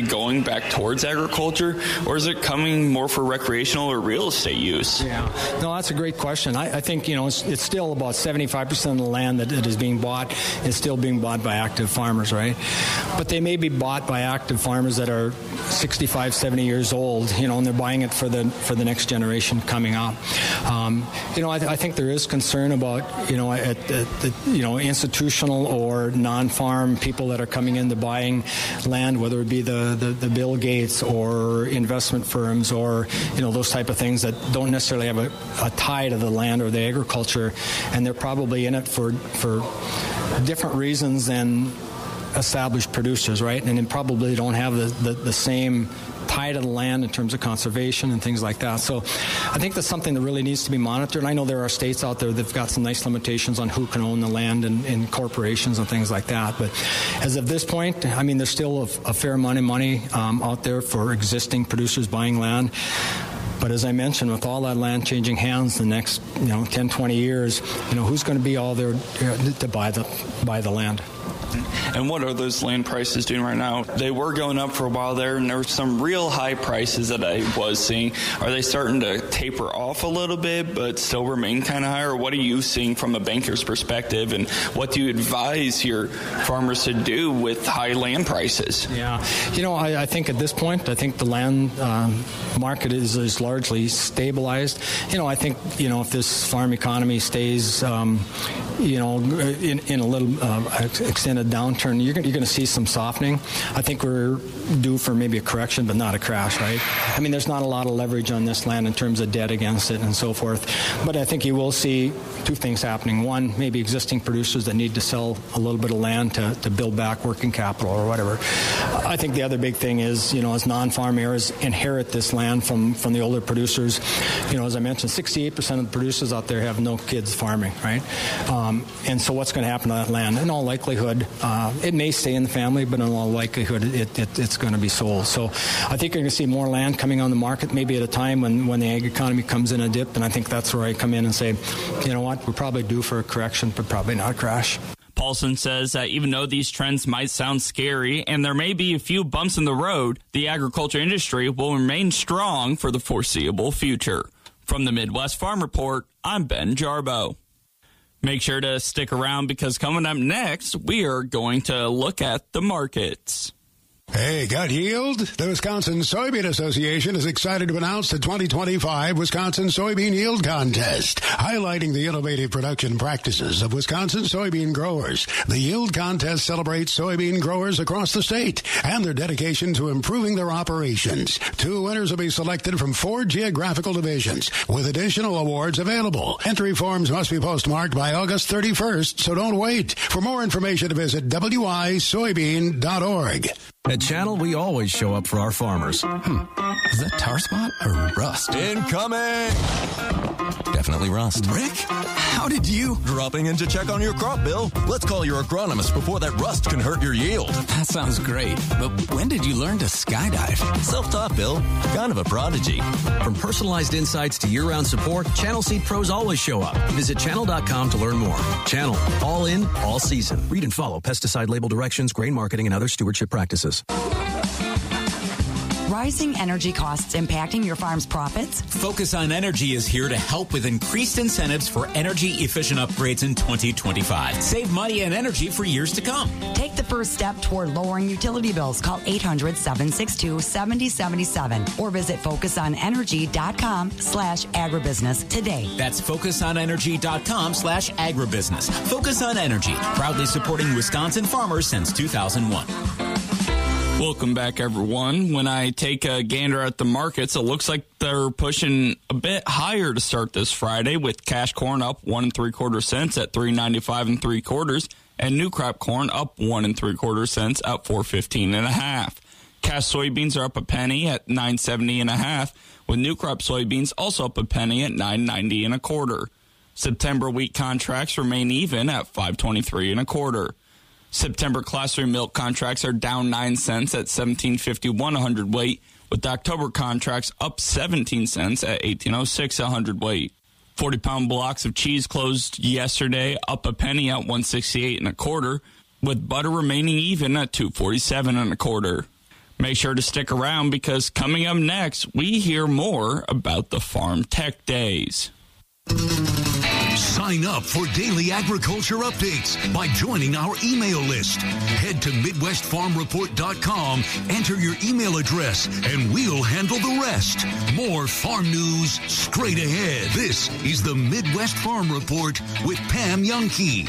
back towards agriculture, or is it coming more for recreational or real estate use? Yeah, no, that's a great question. I, I think, you know, it's, it's still about seventy-five percent of the land that, that is being bought is still being bought by active farmers, right? But they may be bought by active farmers that are sixty-five, seventy years old, you know, and they're buying it for the for the next generation coming up. Um, you know, I, I think there is concern about, you know, at, at the, you know, institutional or non-farm people that are coming into buying land, whether it be the, the, the Bill Gates or investment firms or, you know, those type of things that don't necessarily have a, a tie to the land or the agriculture, and they're probably in it for for different reasons than established producers, right? And then probably don't have the, the, the same tie to the land in terms of conservation and things like that. So I think that's something that really needs to be monitored. And I know there are states out there that have got some nice limitations on who can own the land and, and corporations and things like that. But as of this point, I mean, there's still a, a fair amount of money um, out there for existing producers buying land. But as I mentioned, with all that land changing hands the next, you know, ten, twenty years, you know, who's going to be all there to buy the buy the land? And what are those land prices doing right now? They were going up for a while there, and there were some real high prices that I was seeing. Are they starting to taper off a little bit, but still remain kind of high? Or what are you seeing from a banker's perspective, and what do you advise your farmers to do with high land prices? Yeah, you know, I, I think at this point, I think the land um, market is, is largely stabilized. You know, I think, you know, if this farm economy stays, um, you know, in, in a little uh, extended downturn, you're going, you're going to see some softening. I think we're due for maybe a correction, but not a crash, right? I mean, there's not a lot of leverage on this land in terms of debt against it and so forth. But I think you will see two things happening. One, maybe existing producers that need to sell a little bit of land to, to build back working capital or whatever. I think the other big thing is, you know, as non-farm areas inherit this land from, from the older producers, you know, as I mentioned, sixty-eight percent of the producers out there have no kids farming, right? Um, and so what's going to happen to that land? In all likelihood, uh, it may stay in the family, but in all likelihood, it, it, it's going to be sold. So I think you're going to see more land coming on the market, maybe at a time when, when the ag economy comes in a dip, and I think that's where I come in and say, you know what, we're probably due for a correction, but probably not a crash. Paulson says that even though these trends might sound scary and there may be a few bumps in the road, the agriculture industry will remain strong for the foreseeable future. From the Midwest Farm Report, I'm Ben Jarbo. Make sure to stick around because coming up next, we are going to look at the markets. Hey, got yield? The Wisconsin Soybean Association is excited to announce the twenty twenty-five Wisconsin Soybean Yield Contest, highlighting the innovative production practices of Wisconsin soybean growers. The Yield Contest celebrates soybean growers across the state and their dedication to improving their operations. Two winners will be selected from four geographical divisions, with additional awards available. Entry forms must be postmarked by August thirty-first, so don't wait. For more information, visit w i soybean dot org. At Channel, we always show up for our farmers. Hmm. Is that tar spot or rust? Incoming! Definitely rust. Rick, how did you? Dropping in to check on your crop, Bill. Let's call your agronomist before that rust can hurt your yield. That sounds great. But when did you learn to skydive? Self-taught, Bill. Kind of a prodigy. From personalized insights to year-round support, Channel Seed Pros always show up. Visit channel dot com to learn more. Channel. All in, all season. Read and follow pesticide label directions, grain marketing, and other stewardship practices. Rising energy costs impacting your farm's profits? Focus on Energy is here to help with increased incentives for energy-efficient upgrades in twenty twenty-five. Save money and energy for years to come. Take the first step toward lowering utility bills. Call eight hundred, seven six two, seven zero seven seven or visit focus on energy dot com slash agribusiness today. That's focus on energy dot com slash agribusiness. Focus on Energy, proudly supporting Wisconsin farmers since two thousand one. Welcome back, everyone. When I take a gander at the markets, it looks like they're pushing a bit higher to start this Friday, with cash corn up one and three quarter cents at three ninety-five and three quarters, and new crop corn up one and three quarter cents at four fifteen and a half. Cash soybeans are up a penny at nine seventy and a half, with new crop soybeans also up a penny at nine ninety and a quarter. September wheat contracts remain even at five twenty-three and a quarter. September Class three milk contracts are down nine cents at seventeen fifty-one a hundredweight, with October contracts up seventeen cents at eighteen oh six a hundredweight. forty-pound blocks of cheese closed yesterday up a penny at one sixty-eight and a quarter, with butter remaining even at two forty-seven and a quarter. Make sure to stick around because coming up next, we hear more about the Farm Tech Days. Sign up for daily agriculture updates by joining our email list. Head to Midwest Farm Report dot com, enter your email address, and we'll handle the rest. More farm news straight ahead. This is the Midwest Farm Report with Pam Youngkey.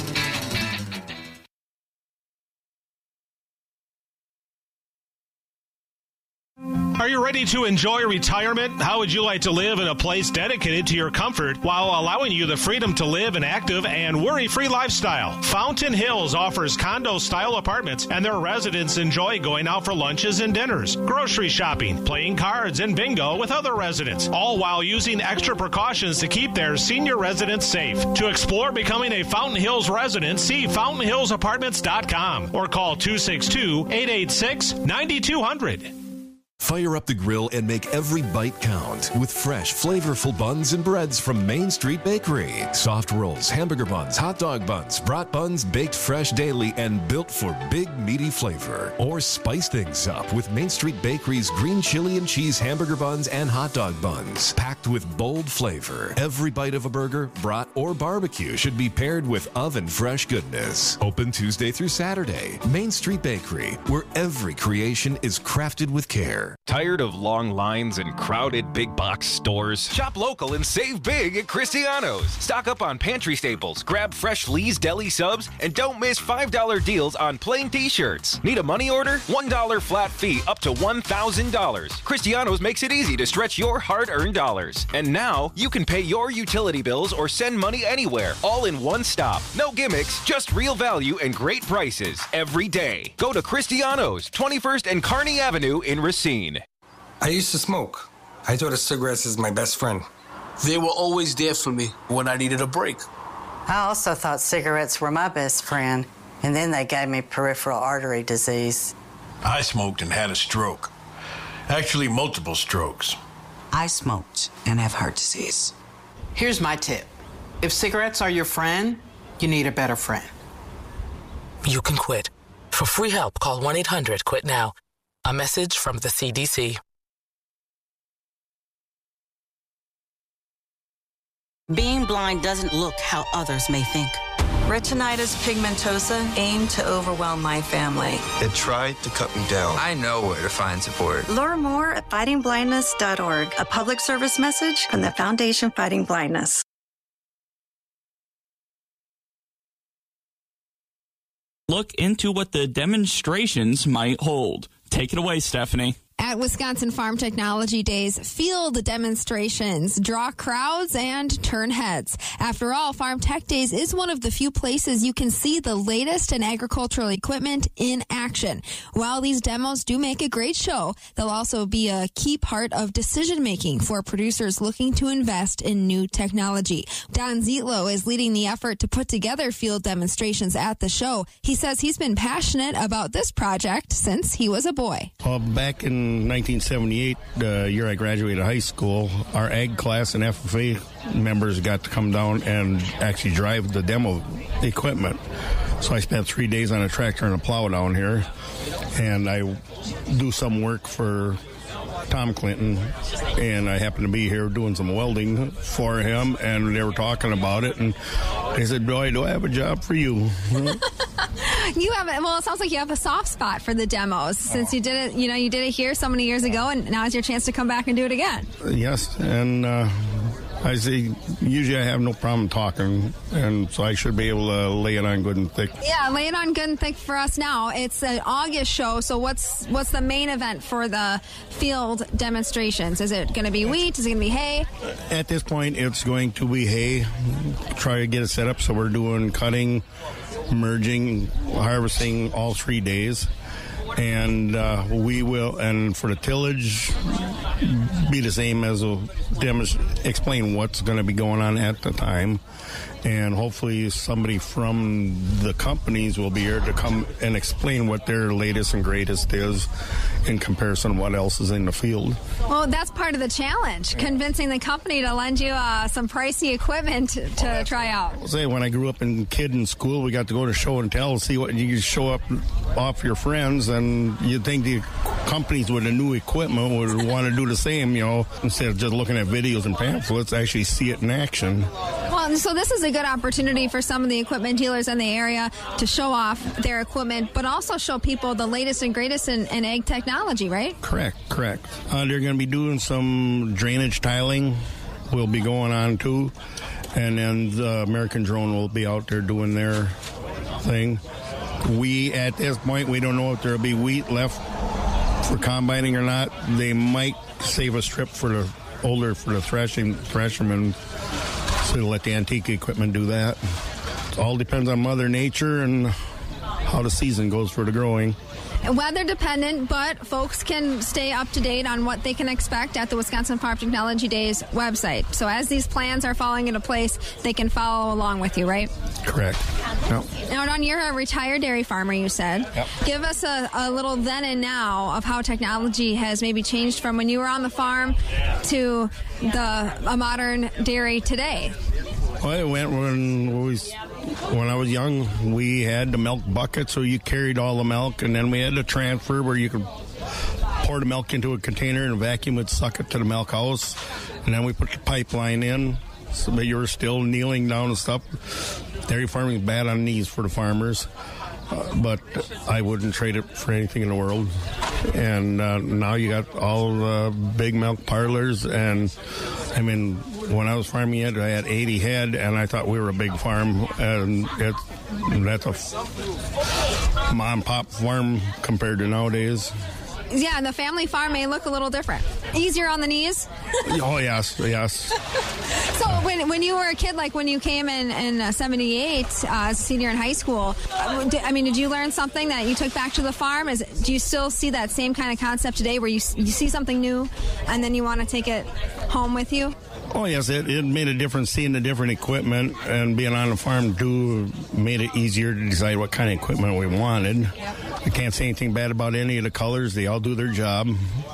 Are you ready to enjoy retirement? How would you like to live in a place dedicated to your comfort while allowing you the freedom to live an active and worry-free lifestyle? Fountain Hills offers condo-style apartments, and their residents enjoy going out for lunches and dinners, grocery shopping, playing cards, and bingo with other residents, all while using extra precautions to keep their senior residents safe. To explore becoming a Fountain Hills resident, see fountain hills apartments dot com or call two six two, eight eight six, nine two zero zero. Fire up the grill and make every bite count with fresh, flavorful buns and breads from Main Street Bakery. Soft rolls, hamburger buns, hot dog buns, brat buns baked fresh daily and built for big, meaty flavor. Or spice things up with Main Street Bakery's green chili and cheese hamburger buns and hot dog buns. Packed with bold flavor, every bite of a burger, brat, or barbecue should be paired with oven-fresh goodness. Open Tuesday through Saturday. Main Street Bakery, where every creation is crafted with care. Tired of long lines and crowded big box stores? Shop local and save big at Cristiano's. Stock up on pantry staples, grab fresh Lee's Deli subs, and don't miss five dollar deals on plain t-shirts. Need a money order? one dollar flat fee up to one thousand dollars. Cristiano's makes it easy to stretch your hard-earned dollars. And now, you can pay your utility bills or send money anywhere, all in one stop. No gimmicks, just real value and great prices every day. Go to Cristiano's, twenty-first and Kearney Avenue in Racine. I used to smoke. I thought of cigarettes as my best friend. They were always there for me when I needed a break. I also thought cigarettes were my best friend, and then they gave me peripheral artery disease. I smoked and had a stroke. Actually, multiple strokes. I smoked and have heart disease. Here's my tip. If cigarettes are your friend, you need a better friend. You can quit. For free help, call one eight hundred quit now. A message from the C D C. Being blind doesn't look how others may think. Retinitis pigmentosa aimed to overwhelm my family. It tried to cut me down. I know where to find support. Learn more at fighting blindness dot org, a public service message from the Foundation Fighting Blindness. Look into what the demonstrations might hold. Take it away, Stephanie. At Wisconsin Farm Technology Days, field demonstrations draw crowds and turn heads. After all, Farm Tech Days is one of the few places you can see the latest in agricultural equipment in action. While these demos do make a great show, they'll also be a key part of decision-making for producers looking to invest in new technology. Don Zietlow is leading the effort to put together field demonstrations at the show. He says he's been passionate about this project since he was a boy. Well, back in nineteen seventy-eight, the year I graduated high school, our ag class and F F A members got to come down and actually drive the demo equipment. So I spent three days on a tractor and a plow down here, and I do some work for Tom Clinton, and I happened to be here doing some welding for him, and they were talking about it, and they said, boy, do I have a job for you. You have a, well, it sounds like you have a soft spot for the demos since you did it, you know, you did it here so many years ago, and now is your chance to come back and do it again. Yes, and uh, I say, usually I have no problem talking, and so I should be able to lay it on good and thick. Yeah, lay it on good and thick for us now. It's an August show, so what's what's the main event for the field demonstrations? Is it going to be wheat? Is it going to be hay? At this point, it's going to be hay. Try to get it set up so we're doing cutting, merging, harvesting all three days. And uh, we will, and for the tillage, be the same as a demonst- explain what's going to be going on at the time. And hopefully somebody from the companies will be here to come and explain what their latest and greatest is in comparison to what else is in the field. Well, that's part of the challenge, convincing the company to lend you uh, some pricey equipment to, to well, try out. I'll say, when I grew up in kid in school, we got to go to show and tell, see what you could show up off your friends, and you'd think the companies with the new equipment would want to do the same, you know, instead of just looking at videos and pamphlets, actually see it in action. Well, so this is a good opportunity for some of the equipment dealers in the area to show off their equipment, but also show people the latest and greatest in, in ag technology, right? Correct, correct. Uh, they're going to be doing some drainage tiling. Will be going on too, and then the American Drone will be out there doing their thing. We, at this point, we don't know if there'll be wheat left for combining or not. They might save a strip for the older, for the threshing, threshermen, so they'll let the antique equipment do that. It all depends on Mother Nature and how the season goes for the growing. Weather dependent, but folks can stay up to date on what they can expect at the Wisconsin Farm Technology Days website. So as these plans are falling into place, they can follow along with you, right? Correct. Yep. Now, Don, you're a retired dairy farmer, you said. Yep. Give us a, a little then and now of how technology has maybe changed from when you were on the farm to the a modern dairy today. Well, it went when we was, when I was young, we had the milk bucket, so you carried all the milk, and then we had the transfer where you could pour the milk into a container and a vacuum would suck it to the milk house, and then we put the pipeline in, so that you were still kneeling down and stuff. Dairy farming is bad on knees for the farmers, uh, but I wouldn't trade it for anything in the world. And uh, now you got all the big milk parlors, and I mean, when I was farming it, I had eighty head, and I thought we were a big farm, and it, that's a mom and pop farm compared to nowadays. Yeah, and the family farm may look a little different. Easier on the knees? Oh, yes, yes. So when when you were a kid, like when you came in in uh, seventy-eight, uh, senior in high school, uh, did, I mean, did you learn something that you took back to the farm? Is Do you still see that same kind of concept today where you, you see something new and then you want to take it home with you? Oh, yes, it, it made a difference seeing the different equipment, and being on the farm, too, made it easier to decide what kind of equipment we wanted. I can't say anything bad about any of the colors. They all do their job.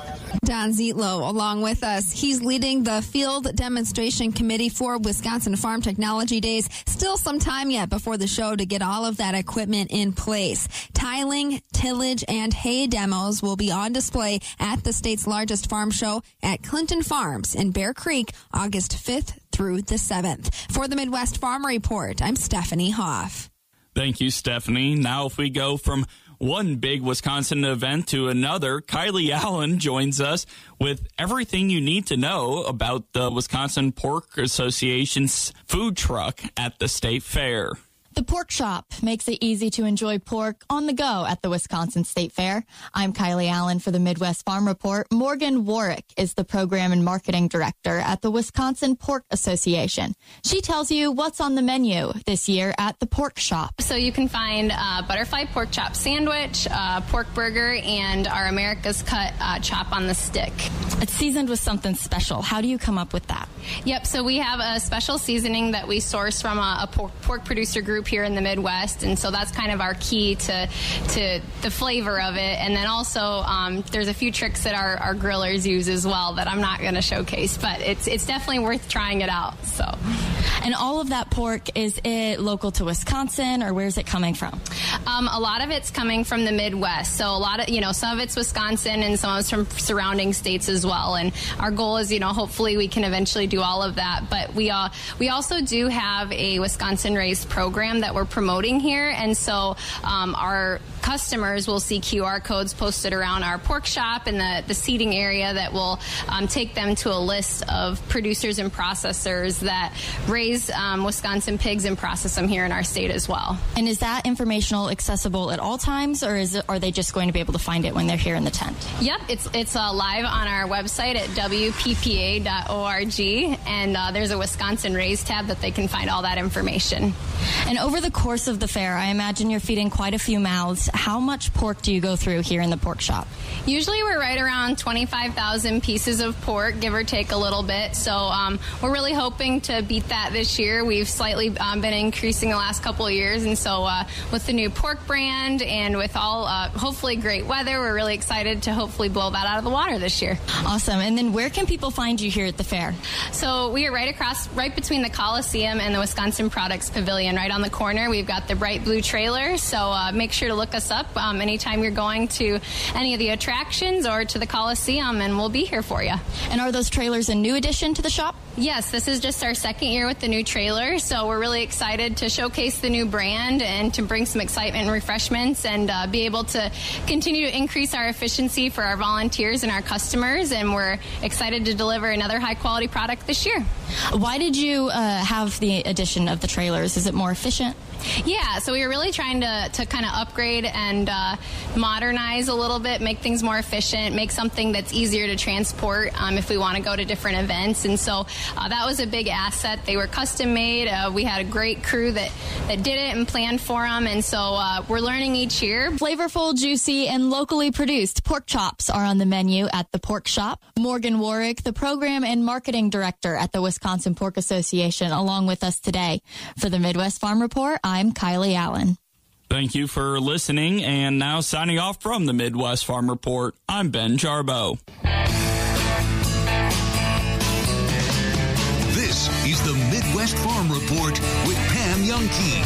Don Zietlow along with us. He's leading the field demonstration committee for Wisconsin Farm Technology Days. Still some time yet before the show to get all of that equipment in place. Tiling, tillage, and hay demos will be on display at the state's largest farm show at Clinton Farms in Bear Creek, August fifth through the seventh. For the Midwest Farm Report, I'm Stephanie Hoff. Thank you, Stephanie. Now if we go from one big Wisconsin event to another, Kylie Allen joins us with everything you need to know about the Wisconsin Pork Association's food truck at the State Fair. The Pork Shop makes it easy to enjoy pork on the go at the Wisconsin State Fair. I'm Kylie Allen for the Midwest Farm Report. Morgan Warwick is the Program and Marketing Director at the Wisconsin Pork Association. She tells you what's on the menu this year at the Pork Shop. So you can find a butterfly pork chop sandwich, a pork burger, and our America's Cut uh, chop on the stick. It's seasoned with something special. How do you come up with that? Yep, so we have a special seasoning that we source from a, a pork, pork producer group here in the Midwest, and so that's kind of our key to to the flavor of it. And then also um, there's a few tricks that our, our grillers use as well that I'm not going to showcase, but it's it's definitely worth trying it out. So, and all of that pork, is it local to Wisconsin, or where's it coming from? Um, a lot of it's coming from the Midwest. So a lot of, you know, some of it's Wisconsin and some of it's from surrounding states as well. And our goal is, you know, hopefully we can eventually do all of that. But we uh, we also do have a Wisconsin raised program that we're promoting here. And so um, our customers will see Q R codes posted around our pork shop and the, the seating area that will um, take them to a list of producers and processors that raise um, Wisconsin pigs and process them here in our state as well. And is that informational accessible at all times, or is it, are they just going to be able to find it when they're here in the tent? Yep, it's it's uh, live on our website at w p p a dot org, and uh, there's a Wisconsin Raised tab that they can find all that information. And over the course of the fair, I imagine you're feeding quite a few mouths. How much pork do you go through here in the pork shop? Usually we're right around twenty-five thousand pieces of pork, give or take a little bit. So um, we're really hoping to beat that this year. We've slightly um, been increasing the last couple of years. And so uh, with the new pork brand and with all uh, hopefully great weather, we're really excited to hopefully blow that out of the water this year. Awesome. And then where can people find you here at the fair? So we are right across, right between the Coliseum and the Wisconsin Products Pavilion, right on the corner. We've got the bright blue trailer. So uh, make sure to look us us up um, anytime you're going to any of the attractions or to the Coliseum, and we'll be here for you. And are those trailers a new addition to the shop? Yes, this is just our second year with the new trailer, so we're really excited to showcase the new brand and to bring some excitement and refreshments and uh, be able to continue to increase our efficiency for our volunteers and our customers, and we're excited to deliver another high-quality product this year. Why did you uh, have the addition of the trailers? Is it more efficient? Yeah, so we were really trying to, to kind of upgrade and uh, modernize a little bit, make things more efficient, make something that's easier to transport um, if we want to go to different events. And so uh, that was a big asset. They were custom made. Uh, we had a great crew that, that did it and planned for them. And so uh, we're learning each year. Flavorful, juicy, and locally produced pork chops are on the menu at the Pork Shop. Morgan Warwick, the program and marketing director at the Wisconsin Pork Association, along with us today. For the Midwest Farm Report, I'm Kylie Allen. Thank you for listening. And now signing off from the Midwest Farm Report, I'm Ben Jarbo. This is the Midwest Farm Report with Pam Youngkey.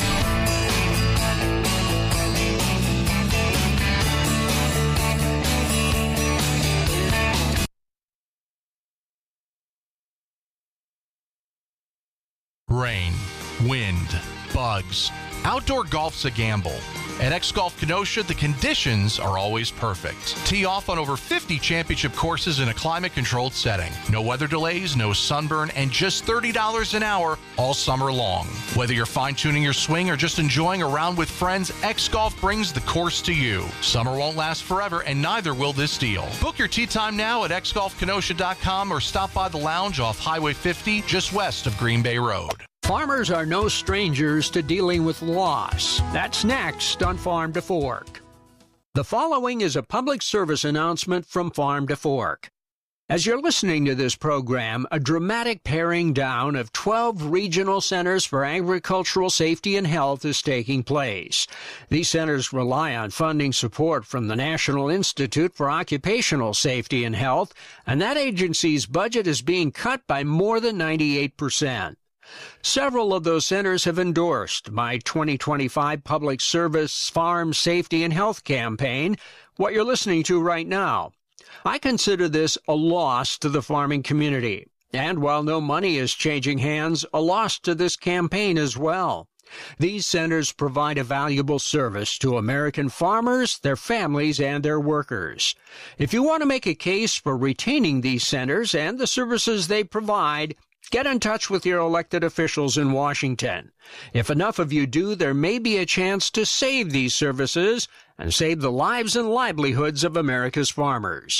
Rain, wind, bugs. Outdoor golf's a gamble. At X-Golf Kenosha, the conditions are always perfect. Tee off on over fifty championship courses in a climate-controlled setting. No weather delays, no sunburn, and just thirty dollars an hour all summer long. Whether you're fine-tuning your swing or just enjoying a round with friends, X-Golf brings the course to you. Summer won't last forever, and neither will this deal. Book your tee time now at x golf kenosha dot com or stop by the lounge off Highway fifty, just west of Green Bay Road. Farmers are no strangers to dealing with loss. That's next on Farm to Fork. The following is a public service announcement from Farm to Fork. As you're listening to this program, a dramatic paring down of twelve regional centers for agricultural safety and health is taking place. These centers rely on funding support from the National Institute for Occupational Safety and Health, and that agency's budget is being cut by more than ninety-eight percent. Several of those centers have endorsed my twenty twenty-five Public Service Farm Safety and Health campaign, what you're listening to right now. I consider this a loss to the farming community, and while no money is changing hands, a loss to this campaign as well. These centers provide a valuable service to American farmers, their families, and their workers. If you want to make a case for retaining these centers and the services they provide, get in touch with your elected officials in Washington. If enough of you do, there may be a chance to save these services and save the lives and livelihoods of America's farmers.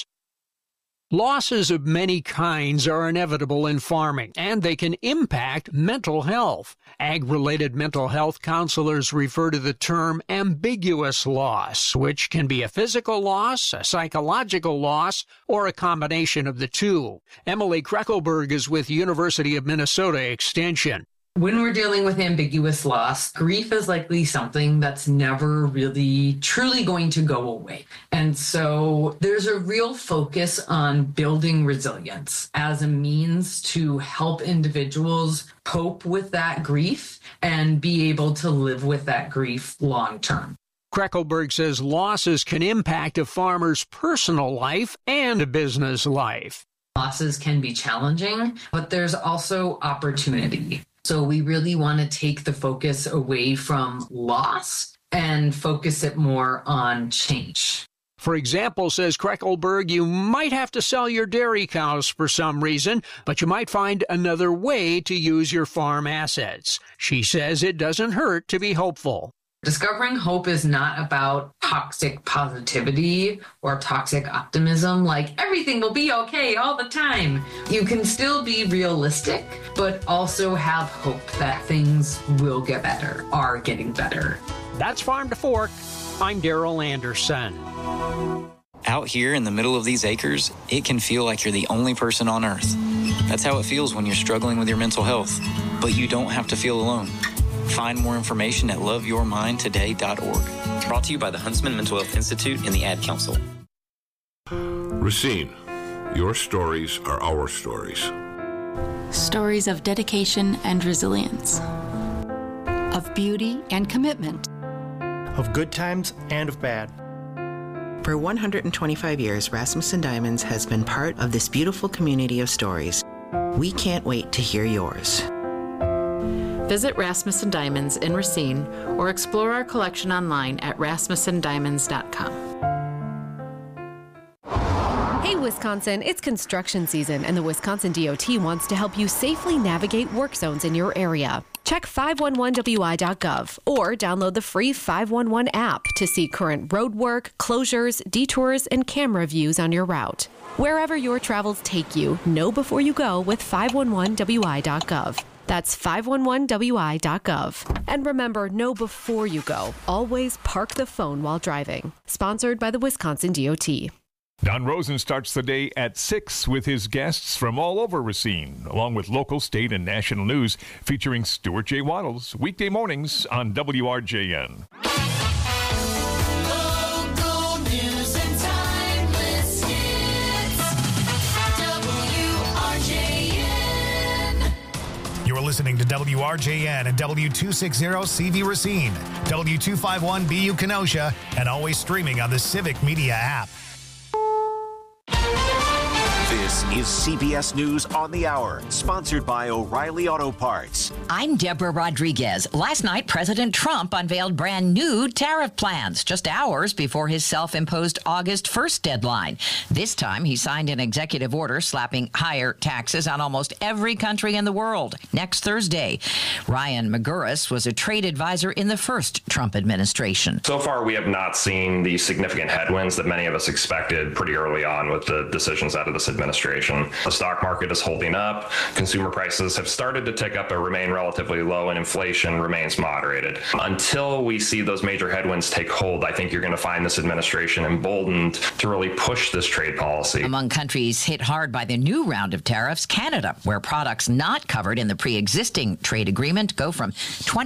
Losses of many kinds are inevitable in farming, and they can impact mental health. Ag-related mental health counselors refer to the term ambiguous loss, which can be a physical loss, a psychological loss, or a combination of the two. Emily Kreckelberg is with University of Minnesota Extension. When we're dealing with ambiguous loss, grief is likely something that's never really truly going to go away. And so there's a real focus on building resilience as a means to help individuals cope with that grief and be able to live with that grief long term. Kreckelberg says losses can impact a farmer's personal life and business life. Losses can be challenging, but there's also opportunity. So we really want to take the focus away from loss and focus it more on change. For example, says Kreckelberg, you might have to sell your dairy cows for some reason, but you might find another way to use your farm assets. She says it doesn't hurt to be hopeful. Discovering hope is not about toxic positivity or toxic optimism, like everything will be okay all the time. You can still be realistic, but also have hope that things will get better, are getting better. That's Farm to Fork. I'm Daryl Anderson. Out here in the middle of these acres, it can feel like you're the only person on earth. That's how it feels when you're struggling with your mental health. But you don't have to feel alone. Find more information at love your mind today dot org. Brought to you by the Huntsman Mental Health Institute and the Ad Council. Racine, your stories are our stories. Stories of dedication and resilience. Of beauty and commitment. of good times and of bad. For one hundred twenty-five years, Rasmussen Diamonds has been part of this beautiful community of stories. We can't wait to hear yours. Visit Rasmussen Diamonds in Racine or explore our collection online at rasmussen diamonds dot com. Hey, Wisconsin, it's construction season, and the Wisconsin D O T wants to help you safely navigate work zones in your area. Check five one one W I dot gov or download the free five one one app to see current road work, closures, detours, and camera views on your route. Wherever your travels take you, know before you go with five one one W I dot gov. That's five one one W I dot gov. And remember, know before you go. Always park the phone while driving. Sponsored by the Wisconsin D O T. Don Rosen starts the day at six with his guests from all over Racine, along with local, state, and national news, featuring Stuart J. Waddles, weekday mornings on W R J N. Local news and timeless hits. W R J N. You're listening to W R J N and W two sixty C V Racine, W two fifty-one B U Kenosha, and always streaming on the Civic Media app. This is C B S News on the Hour, sponsored by O'Reilly Auto Parts. I'm Deborah Rodriguez. Last night, President Trump unveiled brand new tariff plans just hours before his self-imposed August first deadline. This time, he signed an executive order slapping higher taxes on almost every country in the world next Thursday. Ryan McGurris was a trade advisor in the first Trump administration. So far, we have not seen the significant headwinds that many of us expected pretty early on with the decisions out of this administration. The stock market is holding up. Consumer prices have started to tick up but remain relatively low, and inflation remains moderated. Until we see those major headwinds take hold, I think you're going to find this administration emboldened to really push this trade policy. Among countries hit hard by the new round of tariffs, Canada, where products not covered in the pre-existing trade agreement go from twenty